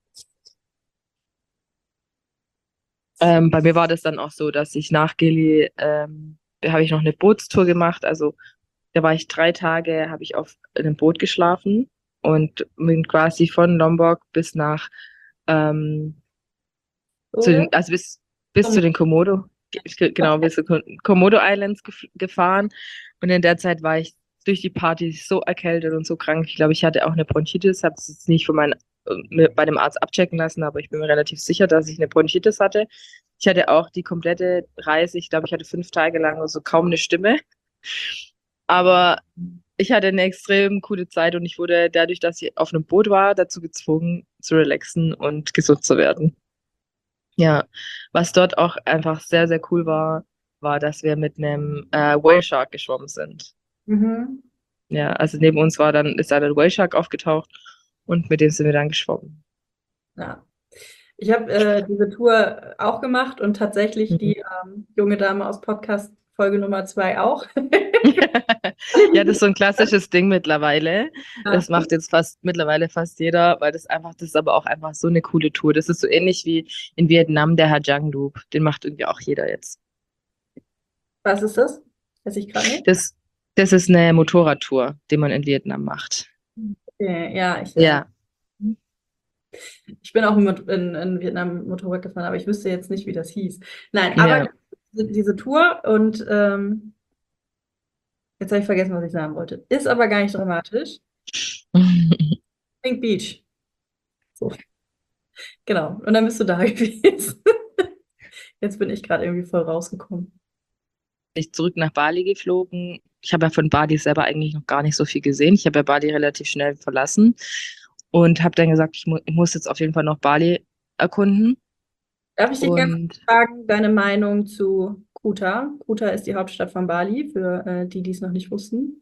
Bei mir war das dann auch so, dass ich nach Gili, da habe ich noch eine Bootstour gemacht. Also da war ich 3 Tage, habe ich auf einem Boot geschlafen und bin quasi von Lombok bis nach, ähm, oder? also bis zu den Komodo, genau, bis zu Komodo Islands gefahren. Und in der Zeit war ich durch die Party so erkältet und so krank. Ich glaube, ich hatte auch eine Bronchitis, habe es jetzt nicht von bei dem Arzt abchecken lassen, aber ich bin mir relativ sicher, dass ich eine Bronchitis hatte. Ich hatte auch die komplette Reise, ich glaube, ich hatte 5 Tage lang so kaum eine Stimme. Aber ich hatte eine extrem coole Zeit und ich wurde dadurch, dass ich auf einem Boot war, dazu gezwungen, zu relaxen und gesund zu werden. Ja, was dort auch einfach sehr, sehr cool war, war, dass wir mit einem Whale Shark geschwommen sind. Mhm. Ja, also neben uns ist da der Whale Shark aufgetaucht und mit dem sind wir dann geschwommen. Ja. Ich habe diese Tour auch gemacht und tatsächlich Mhm. die junge Dame aus Podcast Folge Nummer 2 auch. Ja, das ist so ein klassisches Ding mittlerweile. Ja. Das macht jetzt mittlerweile fast jeder, weil das ist aber auch einfach so eine coole Tour. Das ist so ähnlich wie in Vietnam der Hajang Loop. Den macht irgendwie auch jeder jetzt. Was ist das? Weiß ich gerade nicht. Das, das ist eine Motorradtour, die man in Vietnam macht. Okay, ja, Ja. ich bin auch in Vietnam Motorrad gefahren, aber ich wüsste jetzt nicht, wie das hieß. Nein, aber Ja. diese Tour und jetzt habe ich vergessen, was ich sagen wollte. Ist aber gar nicht dramatisch. Pink Beach. So, genau. Und dann bist du da gewesen. Jetzt bin ich gerade irgendwie voll rausgekommen. Ich zurück nach Bali geflogen. Ich habe ja von Bali selber eigentlich noch gar nicht so viel gesehen. Ich habe ja Bali relativ schnell verlassen und habe dann gesagt, ich muss jetzt auf jeden Fall noch Bali erkunden. Darf ich dich ganz kurz Und fragen, deine Meinung zu Kuta? Kuta ist die Hauptstadt von Bali, für die, die es noch nicht wussten.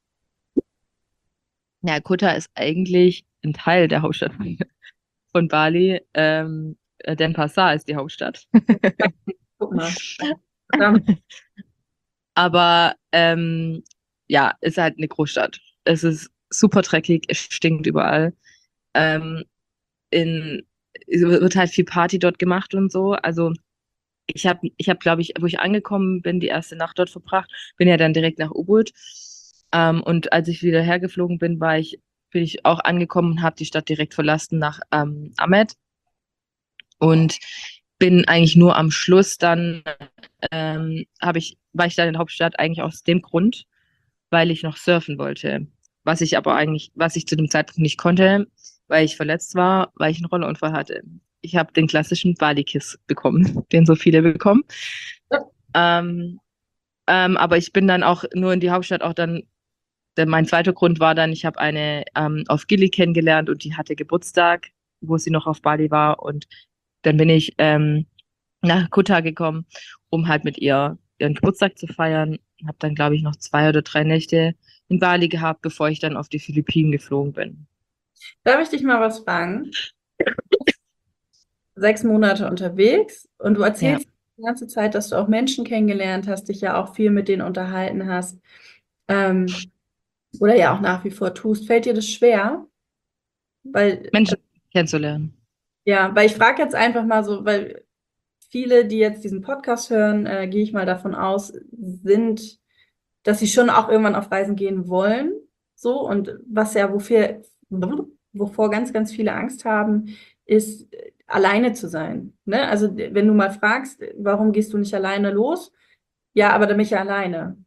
ja, Kuta ist eigentlich ein Teil der Hauptstadt von Bali. Denpasar ist die Hauptstadt. Guck mal. Verdammt. Aber ja, ist halt eine Großstadt. Es ist super dreckig, es stinkt überall. Ähm, es wird halt viel Party dort gemacht und so. Also glaube ich, wo ich angekommen bin, die erste Nacht dort verbracht, bin ja dann direkt nach Ubud. Und als ich wieder hergeflogen bin, bin ich auch angekommen und habe die Stadt direkt verlassen nach Amed. Und bin eigentlich nur am Schluss dann, war ich da in der Hauptstadt eigentlich aus dem Grund, weil ich noch surfen wollte. Was ich zu dem Zeitpunkt nicht konnte, weil ich verletzt war, weil ich einen Rollerunfall hatte. Ich habe den klassischen Bali-Kiss bekommen, den so viele bekommen. Ähm, aber ich bin dann auch nur in die Hauptstadt auch dann, denn mein zweiter Grund war dann, ich habe eine auf Gili kennengelernt und die hatte Geburtstag, wo sie noch auf Bali war. Und dann bin ich nach Kuta gekommen, um halt mit ihr ihren Geburtstag zu feiern. Habe dann, glaube ich, noch 2 oder 3 Nächte in Bali gehabt, bevor ich dann auf die Philippinen geflogen bin. Darf ich dich mal was fragen? 6 Monate unterwegs und du Ja, erzählst die ganze Zeit, dass du auch Menschen kennengelernt hast, dich ja auch viel mit denen unterhalten hast, ähm, oder ja auch nach wie vor tust. Fällt dir das schwer? Weil, Menschen kennenzulernen. ja, weil ich frage jetzt einfach mal so, weil viele, die jetzt diesen Podcast hören, gehe ich mal davon aus, sind, dass sie schon auch irgendwann auf Reisen gehen wollen. So, und wovor ganz, ganz viele Angst haben, ist alleine zu sein. Ne? Also, wenn du mal fragst, warum gehst du nicht alleine los? Ja, aber dann bin ich ja alleine.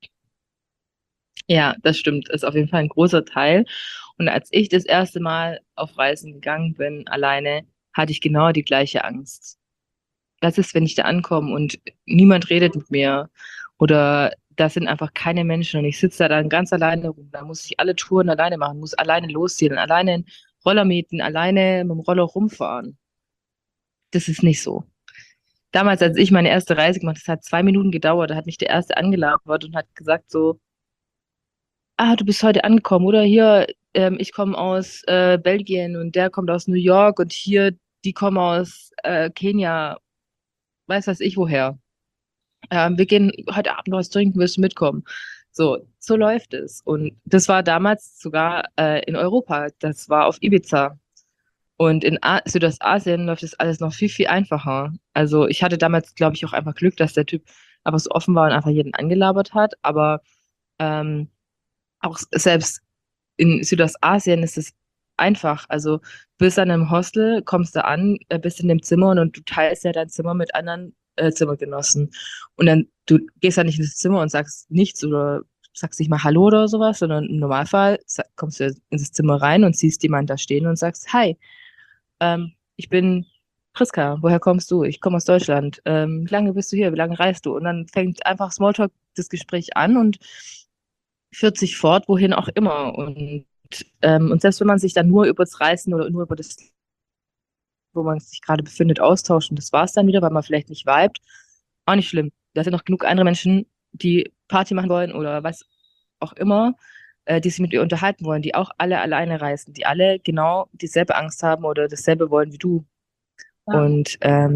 Ja, das stimmt. Ist auf jeden Fall ein großer Teil. Und als ich das erste Mal auf Reisen gegangen bin, alleine, hatte ich genau die gleiche Angst. Das ist, wenn ich da ankomme und niemand redet mit mir oder da sind einfach keine Menschen und ich sitze da dann ganz alleine rum. Da muss ich alle Touren alleine machen, muss alleine losziehen, alleine einen Roller mieten, alleine mit dem Roller rumfahren. Das ist nicht so. Damals, als ich meine erste Reise gemacht habe, das hat 2 Minuten gedauert, da hat mich der Erste angelabert und hat gesagt so, ah, du bist heute angekommen, oder? Hier, ich komme aus Belgien und der kommt aus New York und hier, die kommen aus Kenia, weiß was ich woher. Wir gehen heute Abend noch was trinken, wirst du mitkommen? So läuft es. Und das war damals sogar in Europa. Das war auf Ibiza. Und in Südostasien läuft das alles noch viel, viel einfacher. Also ich hatte damals, glaube ich, auch einfach Glück, dass der Typ einfach so offen war und einfach jeden angelabert hat. Aber ähm, auch selbst in Südostasien ist es einfach. Also du bist dann im Hostel, kommst da an, bist in dem Zimmer und du teilst ja dein Zimmer mit anderen Zimmergenossen. Und dann, du gehst ja nicht ins Zimmer und sagst nichts oder sagst nicht mal Hallo oder sowas, sondern im Normalfall kommst du ins Zimmer rein und siehst jemanden da stehen und sagst, Hi, ich bin Priska, woher kommst du? Ich komme aus Deutschland. Wie lange bist du hier? Wie lange reist du? Und dann fängt einfach Smalltalk das Gespräch an und führt sich fort, wohin auch immer. Und selbst wenn man sich dann nur über das Reisen oder nur über das, wo man sich gerade befindet, austauscht und das war es dann wieder, weil man vielleicht nicht vibet, auch nicht schlimm. Da sind noch genug andere Menschen, die Party machen wollen oder was auch immer, die sich mit dir unterhalten wollen, die auch alle alleine reisen, die alle genau dieselbe Angst haben oder dasselbe wollen wie du. Ja. Und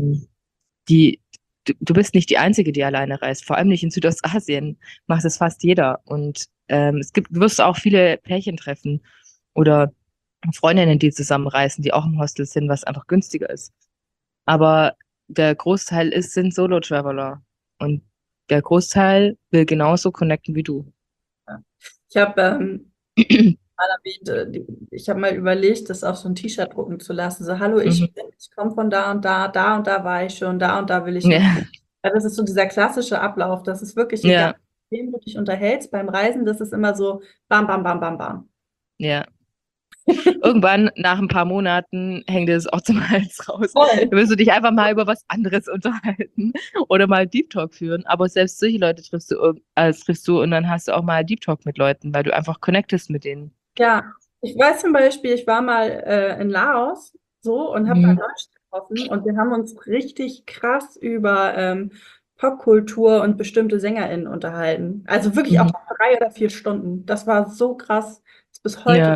du bist nicht die Einzige, die alleine reist. Vor allem nicht in Südostasien macht es fast jeder. Und du wirst auch viele Pärchen treffen oder Freundinnen, die zusammenreisen, die auch im Hostel sind, was einfach günstiger ist. Aber der Großteil sind Solo-Traveler. Und der Großteil will genauso connecten wie du. Ich habe mal erwähnt, ich habe mal überlegt, das auf so ein T-Shirt drucken zu lassen. So, hallo, Mhm. ich komme von da und da war ich schon, da und da will ich hin. Ja, Ja, das ist so dieser klassische Ablauf. Das ist wirklich egal, ja, mit wem du dich unterhältst beim Reisen. Das ist immer so bam, bam, bam, bam, bam. ja. Irgendwann, nach ein paar Monaten, hängt dir das auch zum Hals raus. Voll. Da willst du dich einfach mal über was anderes unterhalten oder mal Deep Talk führen. Aber selbst solche Leute triffst du und dann hast du auch mal Deep Talk mit Leuten, weil du einfach connectest mit denen. Ja, ich weiß zum Beispiel, ich war mal in Laos so und habe da Mhm. Deutsch getroffen und wir haben uns richtig krass über Popkultur und bestimmte SängerInnen unterhalten. Also wirklich auch Mhm. 3 oder 4 Stunden. Das war so krass. Das ist bis heute. Ja,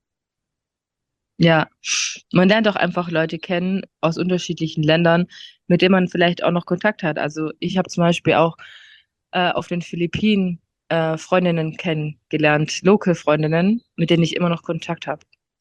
ja. Man lernt auch einfach Leute kennen aus unterschiedlichen Ländern, mit denen man vielleicht auch noch Kontakt hat. Also ich habe zum Beispiel auch auf den Philippinen Freundinnen kennengelernt, Local-Freundinnen, mit denen ich immer noch Kontakt habe.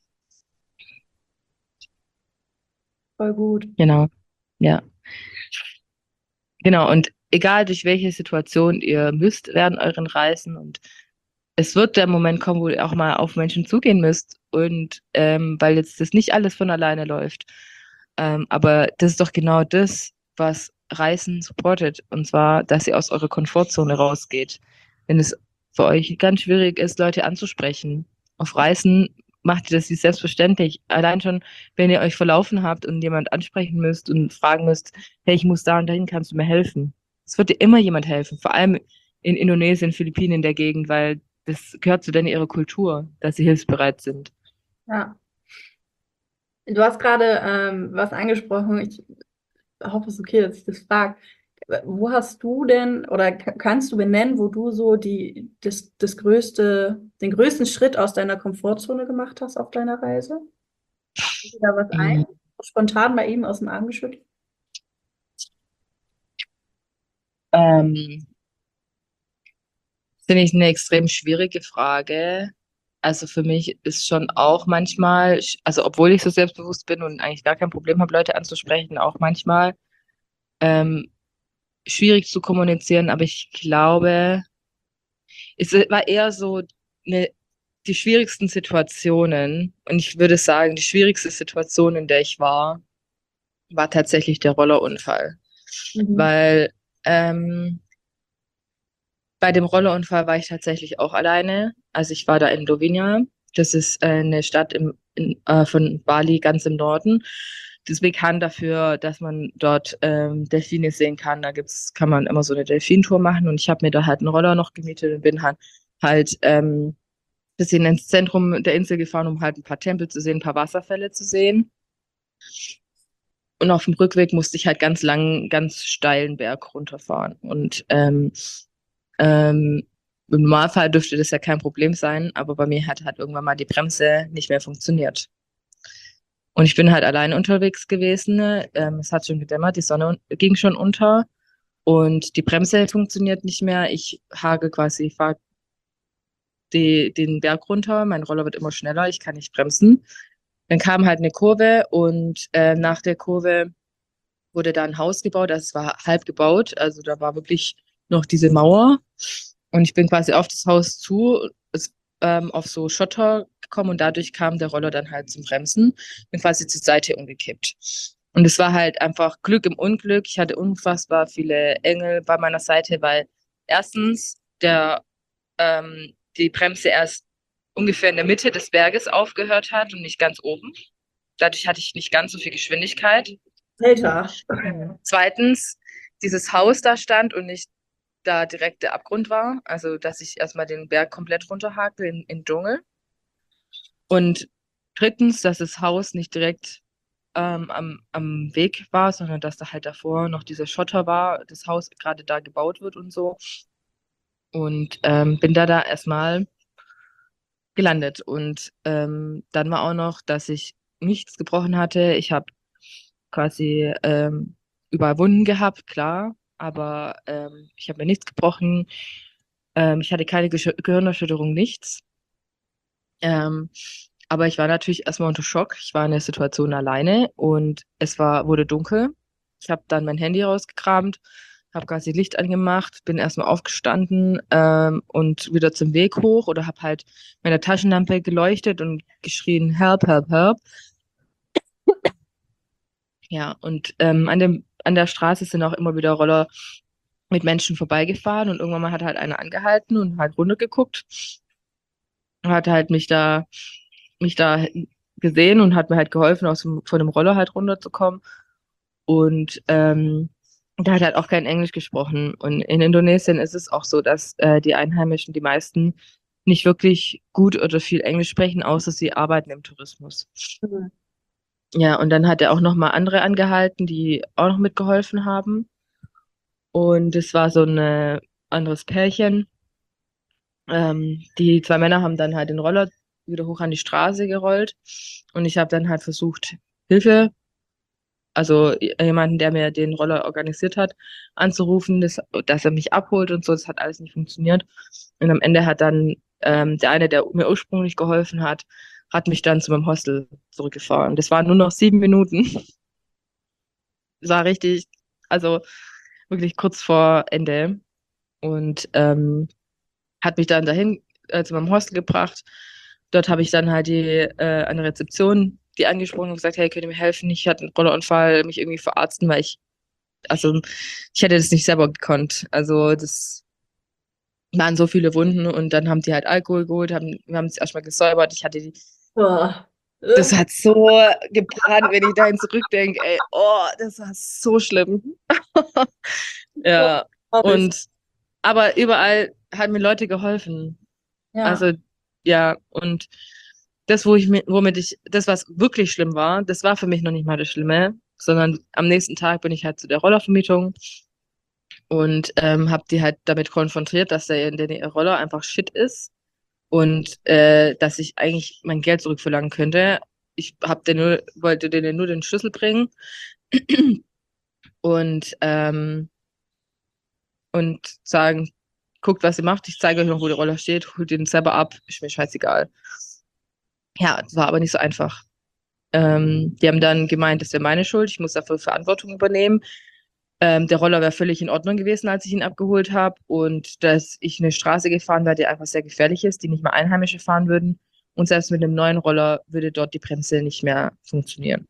Voll gut. Genau. Ja. Genau, und egal durch welche Situation ihr müsst während euren Reisen und es wird der Moment kommen, wo ihr auch mal auf Menschen zugehen müsst und weil jetzt das nicht alles von alleine läuft. Aber das ist doch genau das, was Reisen supportet. Und zwar, dass ihr aus eurer Komfortzone rausgeht. Wenn es für euch ganz schwierig ist, Leute anzusprechen. Auf Reisen macht ihr das wie selbstverständlich. Allein schon, wenn ihr euch verlaufen habt und jemand ansprechen müsst und fragen müsst, hey, ich muss da und dahin, kannst du mir helfen? Es wird dir immer jemand helfen, vor allem in Indonesien, Philippinen in der Gegend, weil das gehört zu denen ihrer Kultur, dass sie hilfsbereit sind. Ja. Du hast gerade was angesprochen. Ich hoffe, es ist okay, dass ich das frage. Wo hast du denn oder kannst du benennen, wo du so den größten Schritt aus deiner Komfortzone gemacht hast auf deiner Reise? Fällt dir da was ein? Mm, Spontan mal eben aus dem Arm geschüttelt? Ähm, Finde ich eine extrem schwierige Frage. Also für mich ist schon auch manchmal, also obwohl ich so selbstbewusst bin und eigentlich gar kein Problem habe, Leute anzusprechen, auch manchmal ähm, schwierig zu kommunizieren. Aber ich glaube, es war eher so eine, die schwierigsten Situationen. Und ich würde sagen, die schwierigste Situation, in der ich war tatsächlich der Rollerunfall. Mhm. Weil bei dem Rollerunfall war ich tatsächlich auch alleine. Also ich war da in Dovinya. Das ist eine Stadt von Bali ganz im Norden. Das ist bekannt dafür, dass man dort Delfine sehen kann. Kann man immer so eine Delfintour machen. Und ich habe mir da halt einen Roller noch gemietet und bin halt bisschen ins Zentrum der Insel gefahren, um halt ein paar Tempel zu sehen, ein paar Wasserfälle zu sehen. Und auf dem Rückweg musste ich halt ganz lang, ganz steilen Berg runterfahren. Und im Normalfall dürfte das ja kein Problem sein, aber bei mir hat halt irgendwann mal die Bremse nicht mehr funktioniert. Und ich bin halt alleine unterwegs gewesen. Es hat schon gedämmert, die Sonne ging schon unter und die Bremse funktioniert nicht mehr. Ich hage quasi, fahre den Berg runter, mein Roller wird immer schneller, ich kann nicht bremsen. Dann kam halt eine Kurve und nach der Kurve wurde da ein Haus gebaut. Das war halb gebaut, also da war wirklich noch diese Mauer. Und ich bin quasi auf das Haus auf so Schotter gekommen und dadurch kam der Roller dann halt zum Bremsen. Bin quasi zur Seite umgekippt. Und es war halt einfach Glück im Unglück. Ich hatte unfassbar viele Engel bei meiner Seite, weil erstens die Bremse erst ungefähr in der Mitte des Berges aufgehört hat und nicht ganz oben. Dadurch hatte ich nicht ganz so viel Geschwindigkeit. Alter. Zweitens, dieses Haus da stand und nicht da direkt der Abgrund war. Also, dass ich erstmal den Berg komplett runterhake in Dschungel. Und drittens, dass das Haus nicht direkt am Weg war, sondern dass da halt davor noch dieser Schotter war, das Haus gerade da gebaut wird und so. Und bin da erstmal gelandet. Und dann war auch noch, dass ich nichts gebrochen hatte. Ich habe quasi überall Wunden gehabt, klar, aber ich habe mir nichts gebrochen. Ich hatte keine Gehirnerschütterung, nichts. Ähm, aber ich war natürlich erstmal unter Schock. Ich war in der Situation alleine und wurde dunkel. Ich habe dann mein Handy rausgekramt, habe quasi Licht angemacht, bin erstmal aufgestanden und wieder zum Weg hoch oder habe halt meine Taschenlampe geleuchtet und geschrien, Help, help, help. Ja, und an der Straße sind auch immer wieder Roller mit Menschen vorbeigefahren und irgendwann mal hat halt einer angehalten und halt runtergeguckt und hat halt mich da gesehen und hat mir halt geholfen, von dem Roller halt runterzukommen. Und der hat halt auch kein Englisch gesprochen. Und in Indonesien ist es auch so, dass die Einheimischen, die meisten, nicht wirklich gut oder viel Englisch sprechen, außer sie arbeiten im Tourismus. Mhm. Ja, und dann hat er auch noch mal andere angehalten, die auch noch mitgeholfen haben. Und es war so ein anderes Pärchen. Die zwei Männer haben dann halt den Roller wieder hoch an die Straße gerollt. Und ich habe dann halt versucht, Hilfe, also jemanden, der mir den Roller organisiert hat, anzurufen, dass er mich abholt und so. Das hat alles nicht funktioniert. Und am Ende hat dann der eine, der mir ursprünglich geholfen hat mich dann zu meinem Hostel zurückgefahren. Das waren nur noch 7 Minuten. Das war richtig, also wirklich kurz vor Ende. Und hat mich dann dahin zu meinem Hostel gebracht. Dort habe ich dann halt an der Rezeption die angesprochen und gesagt, hey, könnt ihr mir helfen? Ich hatte einen Rollerunfall, mich irgendwie verarzten, weil ich hätte das nicht selber gekonnt. Also das waren so viele Wunden und dann haben die halt Alkohol geholt, wir haben es erstmal gesäubert. Boah. Das hat so gebrannt, wenn ich dahin zurückdenke, ey, oh, das war so schlimm. Boah, Ja, glaub ich. und aber überall haben mir Leute geholfen. Ja. Also ja, und das, was wirklich schlimm war, das war für mich noch nicht mal das Schlimme, sondern am nächsten Tag bin ich halt zu der Rollervermietung und habe die halt damit konfrontiert, dass der Roller einfach Shit ist und dass ich eigentlich mein Geld zurückverlangen könnte. Wollte denen nur den Schlüssel bringen und, und sagen, guckt, was ihr macht, ich zeige euch noch, wo der Roller steht, holt den selber ab, ist mir scheißegal. Ja, das war aber nicht so einfach. Die haben dann gemeint, das wäre meine Schuld, ich muss dafür Verantwortung übernehmen. Der Roller wäre völlig in Ordnung gewesen, als ich ihn abgeholt habe und dass ich eine Straße gefahren wäre, die einfach sehr gefährlich ist, die nicht mal Einheimische fahren würden. Und selbst mit einem neuen Roller würde dort die Bremse nicht mehr funktionieren.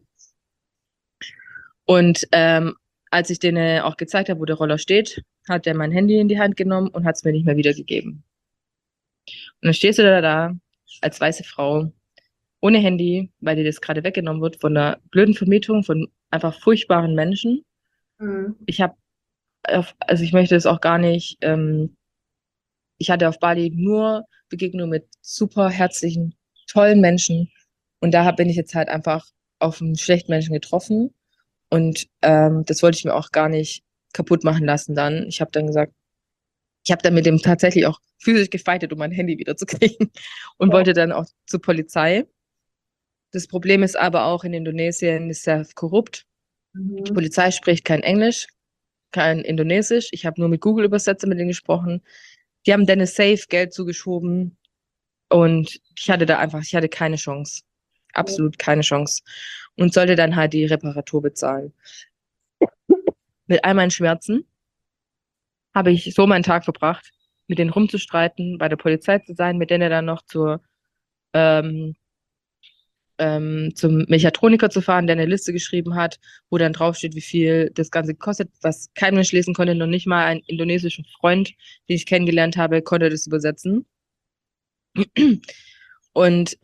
Und als ich denen auch gezeigt habe, wo der Roller steht, hat er mein Handy in die Hand genommen und hat es mir nicht mehr wiedergegeben. Und dann stehst du da als weiße Frau ohne Handy, weil dir das gerade weggenommen wird von einer blöden Vermietung von einfach furchtbaren Menschen. Mhm. Ich habe, also ich möchte es auch gar nicht, ich hatte auf Bali nur Begegnungen mit super herzlichen, tollen Menschen. Und da bin ich jetzt halt einfach auf einen schlechten Menschen getroffen. Und das wollte ich mir auch gar nicht kaputt machen lassen dann. Ich habe dann mit dem tatsächlich auch physisch gefightet, um mein Handy wiederzukriegen und Boah. wollte dann auch zur Polizei. Das Problem ist aber auch, in Indonesien ist sehr korrupt. Die Mhm. Polizei spricht kein Englisch, kein Indonesisch. Ich habe nur mit Google-Übersetzer mit denen gesprochen. Die haben Dennis Safe Geld zugeschoben und ich hatte keine Chance. Absolut keine Chance. Und sollte dann halt die Reparatur bezahlen. Mit all meinen Schmerzen habe ich so meinen Tag verbracht, mit denen rumzustreiten, bei der Polizei zu sein, mit denen dann noch ähm, zum Mechatroniker zu fahren, der eine Liste geschrieben hat, wo dann draufsteht, wie viel das Ganze kostet, was kein Mensch lesen konnte, noch nicht mal ein indonesischer Freund, den ich kennengelernt habe, konnte das übersetzen. Und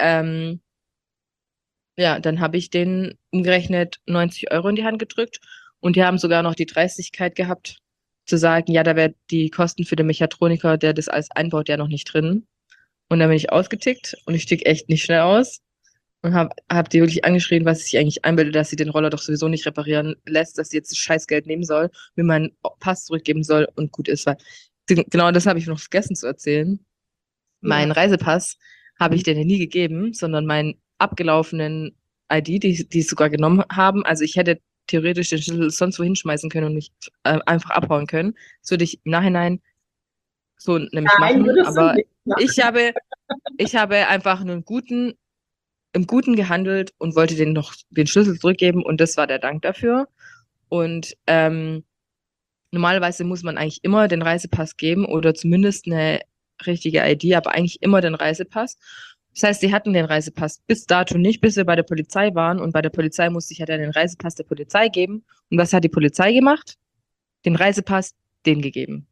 ja, dann habe ich denen umgerechnet 90 € in die Hand gedrückt und die haben sogar noch die Dreistigkeit gehabt, zu sagen, ja, da wäre die Kosten für den Mechatroniker, der das alles einbaut, ja noch nicht drin. Und dann bin ich ausgetickt und ich tick echt nicht schnell aus und hab die wirklich angeschrien, was ich eigentlich einbilde, dass sie den Roller doch sowieso nicht reparieren lässt, dass sie jetzt das Scheißgeld nehmen soll, mir meinen Pass zurückgeben soll und gut ist. Weil genau das habe ich noch vergessen zu erzählen. Ja. Meinen Reisepass habe ich denen nie gegeben, sondern meinen abgelaufenen ID, die sogar genommen haben. Also ich hätte theoretisch den Schlüssel sonst wo hinschmeißen können und mich einfach abhauen können. Das würde ich im Nachhinein so nämlich Nein, machen. würdest du Aber nicht machen. ich habe, ich habe einfach im Guten gehandelt und wollte denen noch den Schlüssel zurückgeben und das war der Dank dafür. Und normalerweise muss man eigentlich immer den Reisepass geben oder zumindest eine richtige ID, aber eigentlich immer den Reisepass. Das heißt, sie hatten den Reisepass bis dato nicht, bis wir bei der Polizei waren. Und bei der Polizei musste ich ja dann den Reisepass der Polizei geben. Und was hat die Polizei gemacht? Den Reisepass denen gegeben.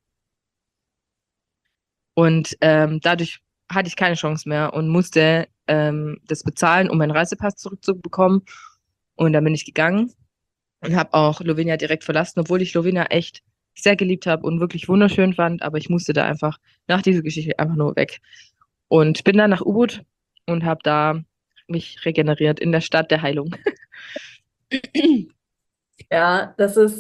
Und dadurch hatte ich keine Chance mehr und musste das bezahlen, um meinen Reisepass zurückzubekommen. Und dann bin ich gegangen und habe auch Slovenia direkt verlassen, obwohl ich Slovenia echt sehr geliebt habe und wirklich wunderschön fand. Aber ich musste da einfach nach dieser Geschichte einfach nur weg. Und bin dann nach Ubud und habe da mich regeneriert in der Stadt der Heilung. Ja,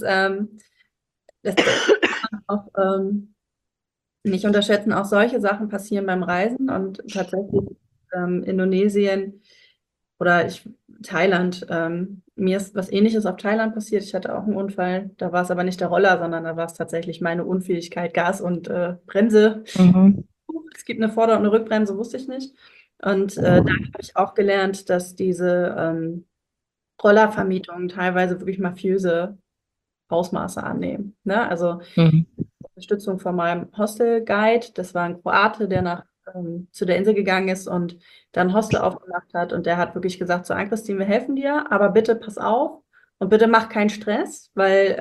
das auch nicht unterschätzen. Auch solche Sachen passieren beim Reisen und tatsächlich Indonesien oder Thailand. Mir ist was Ähnliches auf Thailand passiert. Ich hatte auch einen Unfall. Da war es aber nicht der Roller, sondern da war es tatsächlich meine Unfähigkeit, Gas und Bremse. Mhm. Es gibt eine Vorder- und eine Rückbremse, wusste ich nicht. Und da habe ich auch gelernt, dass diese Rollervermietungen teilweise wirklich mafiöse Ausmaße annehmen. Ne? Also Mhm. Unterstützung von meinem Hostel-Guide. Das war ein Kroate, der nach zu der Insel gegangen ist und dann ein Hostel aufgemacht hat. Und der hat wirklich gesagt, so, Ann-Christine, wir helfen dir, aber bitte pass auf und bitte mach keinen Stress, weil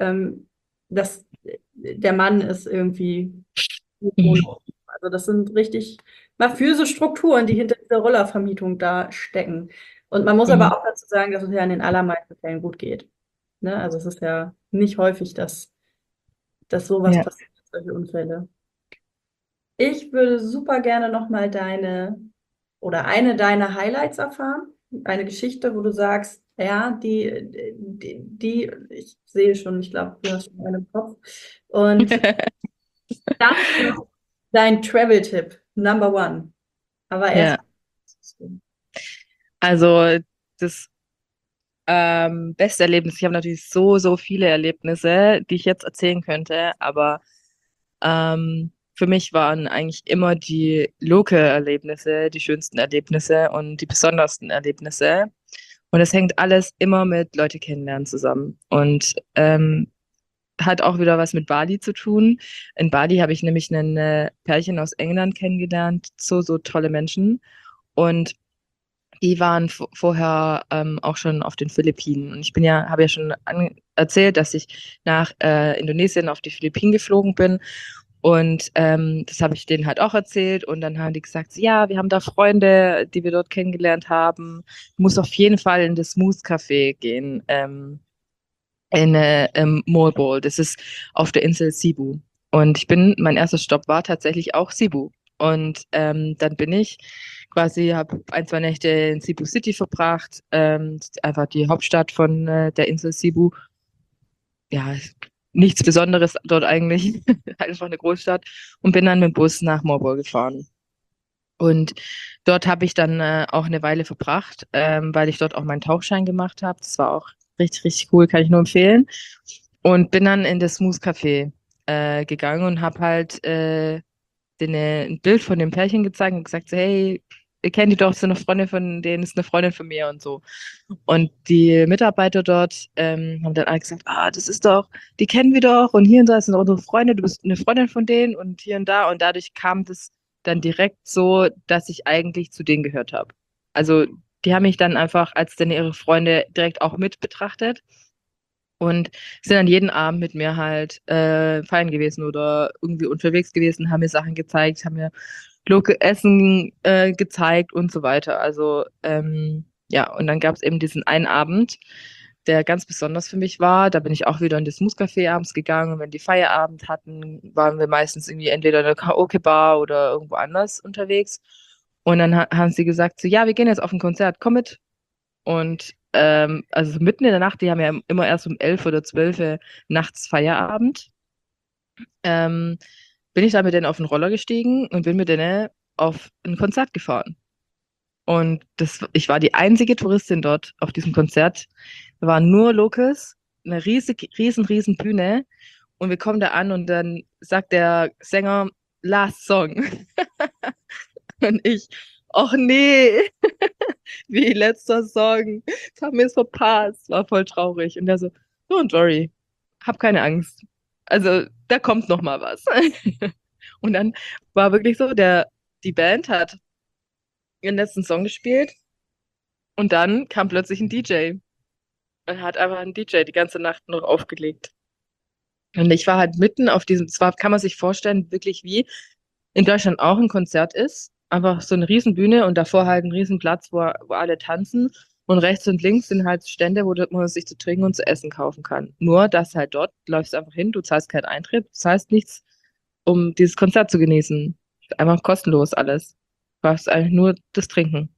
der Mann ist irgendwie Mhm. also das sind richtig mafiöse Strukturen, die hinter dieser Rollervermietung da stecken. Und man muss aber Mhm. auch dazu sagen, dass es ja in den allermeisten Fällen gut geht. Ne? Also es ist ja nicht häufig, dass sowas Ja, passiert, solche Unfälle. Ich würde super gerne nochmal oder eine deiner Highlights erfahren. Eine Geschichte, wo du sagst, ja, ich sehe schon, ich glaube, du hast schon eine im Kopf. Und dann noch dein Travel-Tipp, Number One. Aber erst. ja. Also das beste Erlebnis, ich habe natürlich so viele Erlebnisse, die ich jetzt erzählen könnte, aber für mich waren eigentlich immer die Local-Erlebnisse die schönsten Erlebnisse und die besondersten Erlebnisse. Und es hängt alles immer mit Leute kennenlernen zusammen. Und hat auch wieder was mit Bali zu tun. In Bali habe ich nämlich ein Pärchen aus England kennengelernt, so tolle Menschen. Und die waren vorher auch schon auf den Philippinen. Und habe ja schon erzählt, dass ich nach Indonesien auf die Philippinen geflogen bin. Und das habe ich denen halt auch erzählt. Und dann haben die gesagt, ja, wir haben da Freunde, die wir dort kennengelernt haben. Du musst auf jeden Fall in das Smooth Café gehen, in Moalboal. Das ist auf der Insel Cebu. Und mein erster Stopp war tatsächlich auch Cebu. Und dann bin ich habe ein, zwei Nächte in Cebu City verbracht, einfach die Hauptstadt von der Insel Cebu. Ja, nichts Besonderes dort eigentlich, einfach eine Großstadt. Und bin dann mit dem Bus nach Moalboal gefahren. Und dort habe ich dann auch eine Weile verbracht, weil ich dort auch meinen Tauchschein gemacht habe. Das war auch richtig cool, kann ich nur empfehlen. Und bin dann in das Smooth Café gegangen und habe halt denen ein Bild von dem Pärchen gezeigt und gesagt, so, hey, ihr kennt die doch, so eine Freundin von denen ist eine Freundin von mir und so. Und die Mitarbeiter dort haben dann alle gesagt, das ist doch, die kennen wir doch und hier und da sind unsere Freunde, du bist eine Freundin von denen und hier und da. Und dadurch kam das dann direkt so, dass ich eigentlich zu denen gehört habe. Also die haben mich dann einfach als dann ihre Freunde direkt auch mit betrachtet und sind dann jeden Abend mit mir halt feiern gewesen oder irgendwie unterwegs gewesen, haben mir Sachen gezeigt, haben mir Local Essen gezeigt und so weiter. Also ja, und dann gab es eben diesen einen Abend, der ganz besonders für mich war. Da bin ich auch wieder in das Smooth-Café abends gegangen und wenn die Feierabend hatten, waren wir meistens irgendwie entweder in der Karaoke-Bar oder irgendwo anders unterwegs. Und dann haben sie gesagt, so, ja, wir gehen jetzt auf ein Konzert, komm mit. Und also so mitten in der Nacht, die haben ja immer erst um 11 oder 12 nachts Feierabend, ähm, bin ich da mit denen auf den Roller gestiegen und bin mit denen auf ein Konzert gefahren. Und ich war die einzige Touristin dort auf diesem Konzert. Da waren nur Locals, eine riesen Bühne. Und wir kommen da an und dann sagt der Sänger, Last Song. Und ich, ach nee, wie letzter Song. Das haben wir es verpasst. War voll traurig. Und der so, don't worry, hab keine Angst. Also, da kommt noch mal was. Und dann war wirklich so, die Band hat ihren letzten Song gespielt und dann kam plötzlich ein DJ. Und hat einfach ein DJ die ganze Nacht noch aufgelegt. Und ich war halt mitten auf diesem, zwar kann man sich vorstellen, wirklich wie in Deutschland auch ein Konzert ist. Einfach so eine Riesenbühne und davor halt ein Riesenplatz, wo alle tanzen. Und rechts und links sind halt Stände, wo man sich zu trinken und zu essen kaufen kann. Nur, dass halt dort läufst du einfach hin, du zahlst keinen Eintritt, du zahlst nichts, um dieses Konzert zu genießen. Einfach kostenlos alles. Du brauchst eigentlich nur das Trinken.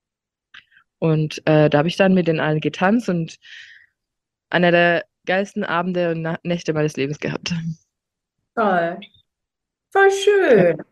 Und da habe ich dann mit den allen getanzt und einer der geilsten Abende und Nächte meines Lebens gehabt. Toll. Voll Ja. schön.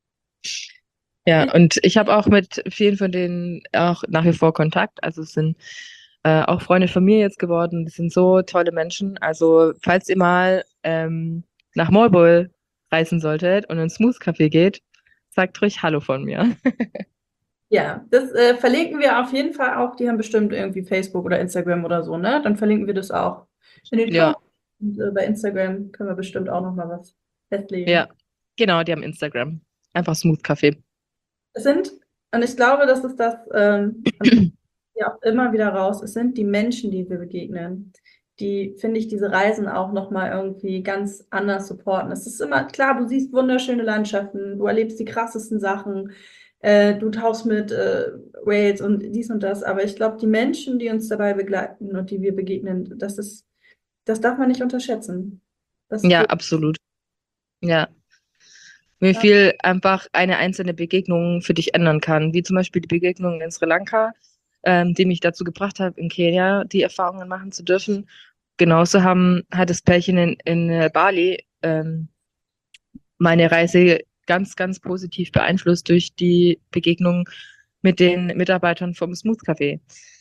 Ja, Ich, und ich habe auch mit vielen von denen auch nach wie vor Kontakt. Also es sind auch Freunde von mir jetzt geworden. Das sind so tolle Menschen. Also falls ihr mal nach Marlborough reisen solltet und ins Smooth Café geht, sagt ruhig Hallo von mir. ja, das verlinken wir auf jeden Fall auch. Die haben bestimmt irgendwie Facebook oder Instagram oder so, ne? Dann verlinken wir das auch in den Show. Ja, Und bei Instagram können wir bestimmt auch noch mal was festlegen. ja, genau, die haben Instagram. Einfach Smooth Café. Es sind, und ich glaube, das ist das, und das ja auch immer wieder raus, es sind die Menschen, die wir begegnen, die, finde ich, diese Reisen auch nochmal irgendwie ganz anders supporten. Es ist immer klar, du siehst wunderschöne Landschaften, du erlebst die krassesten Sachen, du tauchst mit Whales und dies und das, aber ich glaube, die Menschen, die uns dabei begleiten und die wir begegnen, das darf man nicht unterschätzen. Das Ja, führt, absolut. Ja. Wie viel einfach eine einzelne Begegnung für dich ändern kann, wie zum Beispiel die Begegnung in Sri Lanka, die mich dazu gebracht hat, in Kenia die Erfahrungen machen zu dürfen. Genauso hat das Pärchen in Bali meine Reise ganz, ganz positiv beeinflusst durch die Begegnung mit den Mitarbeitern vom Smooth Café.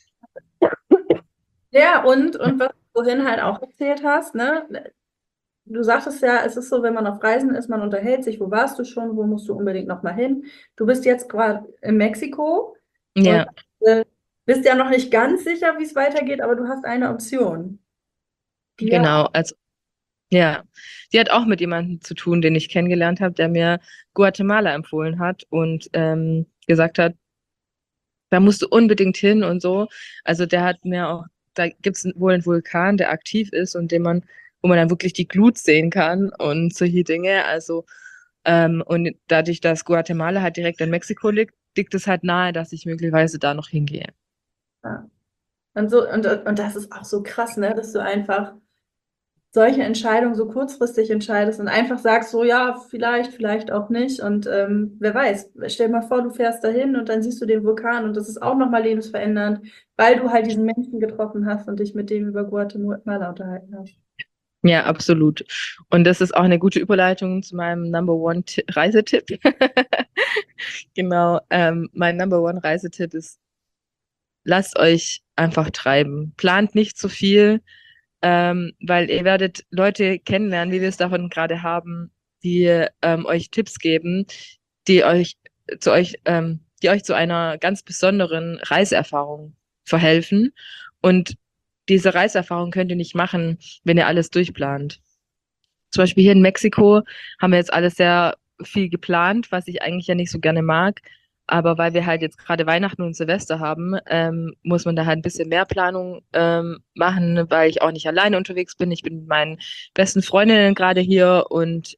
ja, und was du vorhin halt auch erzählt hast, ne? Du sagtest ja, es ist so, wenn man auf Reisen ist, man unterhält sich, wo warst du schon, wo musst du unbedingt nochmal hin? Du bist jetzt gerade in Mexiko und Ja, äh, bist ja noch nicht ganz sicher, wie es weitergeht, aber du hast eine Option. Die wäre genau. auch. Also, ja, die hat auch mit jemandem zu tun, den ich kennengelernt habe, der mir Guatemala empfohlen hat und gesagt hat, da musst du unbedingt hin und so. Also der hat mir auch, da gibt es wohl einen Vulkan, der aktiv ist und wo man dann wirklich die Glut sehen kann und solche Dinge. Also, und dadurch, dass Guatemala halt direkt in Mexiko liegt, liegt es halt nahe, dass ich möglicherweise da noch hingehe. Ja. Und so, und das ist auch so krass, ne, dass du einfach solche Entscheidungen so kurzfristig entscheidest und einfach sagst, so ja, vielleicht, vielleicht auch nicht. Und wer weiß, stell dir mal vor, du fährst dahin und dann siehst du den Vulkan und das ist auch nochmal lebensverändernd, weil du halt diesen Menschen getroffen hast und dich mit dem über Guatemala unterhalten hast. Ja, absolut. Und das ist auch eine gute Überleitung zu meinem Number One Reisetipp. Genau, mein Number One Reisetipp ist, lasst euch einfach treiben. Plant nicht zu viel, weil ihr werdet Leute kennenlernen, wie wir es davon gerade haben, die euch Tipps geben, die euch die euch zu einer ganz besonderen Reiseerfahrung verhelfen. Und diese Reiseerfahrung könnt ihr nicht machen, wenn ihr alles durchplant. Zum Beispiel hier in Mexiko haben wir jetzt alles sehr viel geplant, was ich eigentlich ja nicht so gerne mag. Aber weil wir halt jetzt gerade Weihnachten und Silvester haben, muss man da halt ein bisschen mehr Planung machen, weil ich auch nicht alleine unterwegs bin. Ich bin mit meinen besten Freundinnen gerade hier und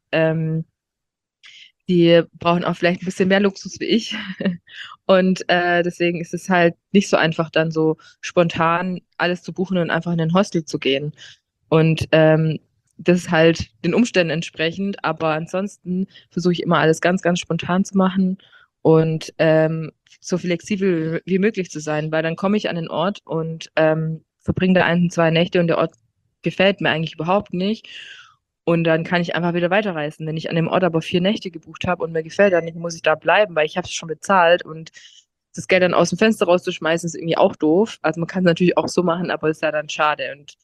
die brauchen auch vielleicht ein bisschen mehr Luxus wie ich. Und deswegen ist es halt nicht so einfach, dann so spontan alles zu buchen und einfach in ein Hostel zu gehen. Und das ist halt den Umständen entsprechend, aber ansonsten versuche ich immer alles ganz, ganz spontan zu machen und so flexibel wie möglich zu sein, weil dann komme ich an den Ort und verbringe da 1, 2 Nächte und der Ort gefällt mir eigentlich überhaupt nicht. Und dann kann ich einfach wieder weiterreisen. Wenn ich an dem Ort aber 4 Nächte gebucht habe und mir gefällt dann nicht, muss ich da bleiben, weil ich habe es schon bezahlt und das Geld dann aus dem Fenster rauszuschmeißen, ist irgendwie auch doof. Also man kann es natürlich auch so machen, aber ist ja dann schade. Und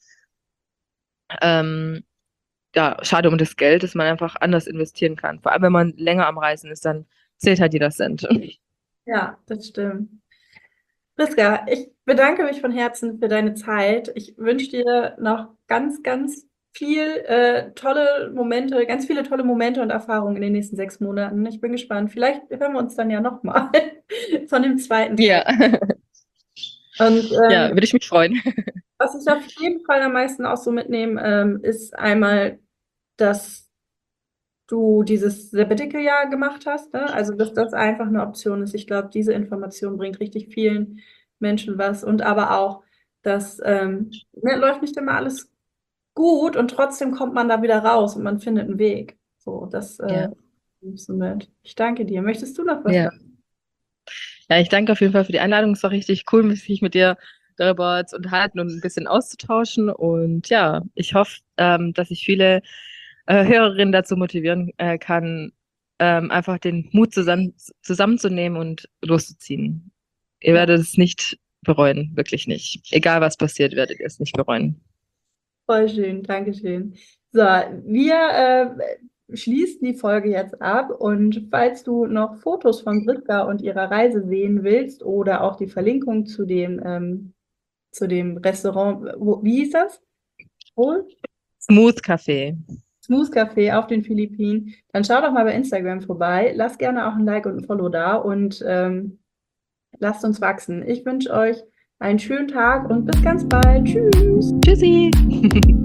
ähm, ja, schade um das Geld, dass man einfach anders investieren kann. Vor allem, wenn man länger am Reisen ist, dann zählt halt jeder Cent. Ja, das stimmt. Priska, ich bedanke mich von Herzen für deine Zeit. Ich wünsche dir noch ganz, ganz viel tolle Momente, ganz viele tolle Momente und Erfahrungen in den nächsten 6 Monaten. Ich bin gespannt. Vielleicht hören wir uns dann ja nochmal von dem zweiten Teil. Ja, Und ja, würde ich mich freuen. was ich auf jeden Fall am meisten auch so mitnehme, ist einmal, dass du dieses Sabbatical-Jahr gemacht hast, ne? Also, dass das einfach eine Option ist. Ich glaube, diese Information bringt richtig vielen Menschen was. Und aber auch, dass ne, läuft nicht immer alles gut und trotzdem kommt man da wieder raus und man findet einen Weg. So, das Ja, nimmst du mit. Ich danke dir. Möchtest du noch was ja. sagen? Ja, ich danke auf jeden Fall für die Einladung. Es war richtig cool, mich mit dir darüber zu unterhalten und ein bisschen auszutauschen. Und ja, ich hoffe, dass ich viele Hörerinnen dazu motivieren kann, einfach den Mut zusammenzunehmen und loszuziehen. Ihr Ja, werdet es nicht bereuen, wirklich nicht. Egal was passiert, werdet ihr es nicht bereuen. voll schön. Dankeschön. So, wir schließen die Folge jetzt ab und falls du noch Fotos von Britta und ihrer Reise sehen willst oder auch die Verlinkung zu dem Restaurant, wie hieß das? Wohl? Smooth Café. Smooth Café auf den Philippinen, dann schau doch mal bei Instagram vorbei. Lasst gerne auch ein Like und ein Follow da und lasst uns wachsen. Ich wünsche euch einen schönen Tag und bis ganz bald. Tschüss. Tschüssi!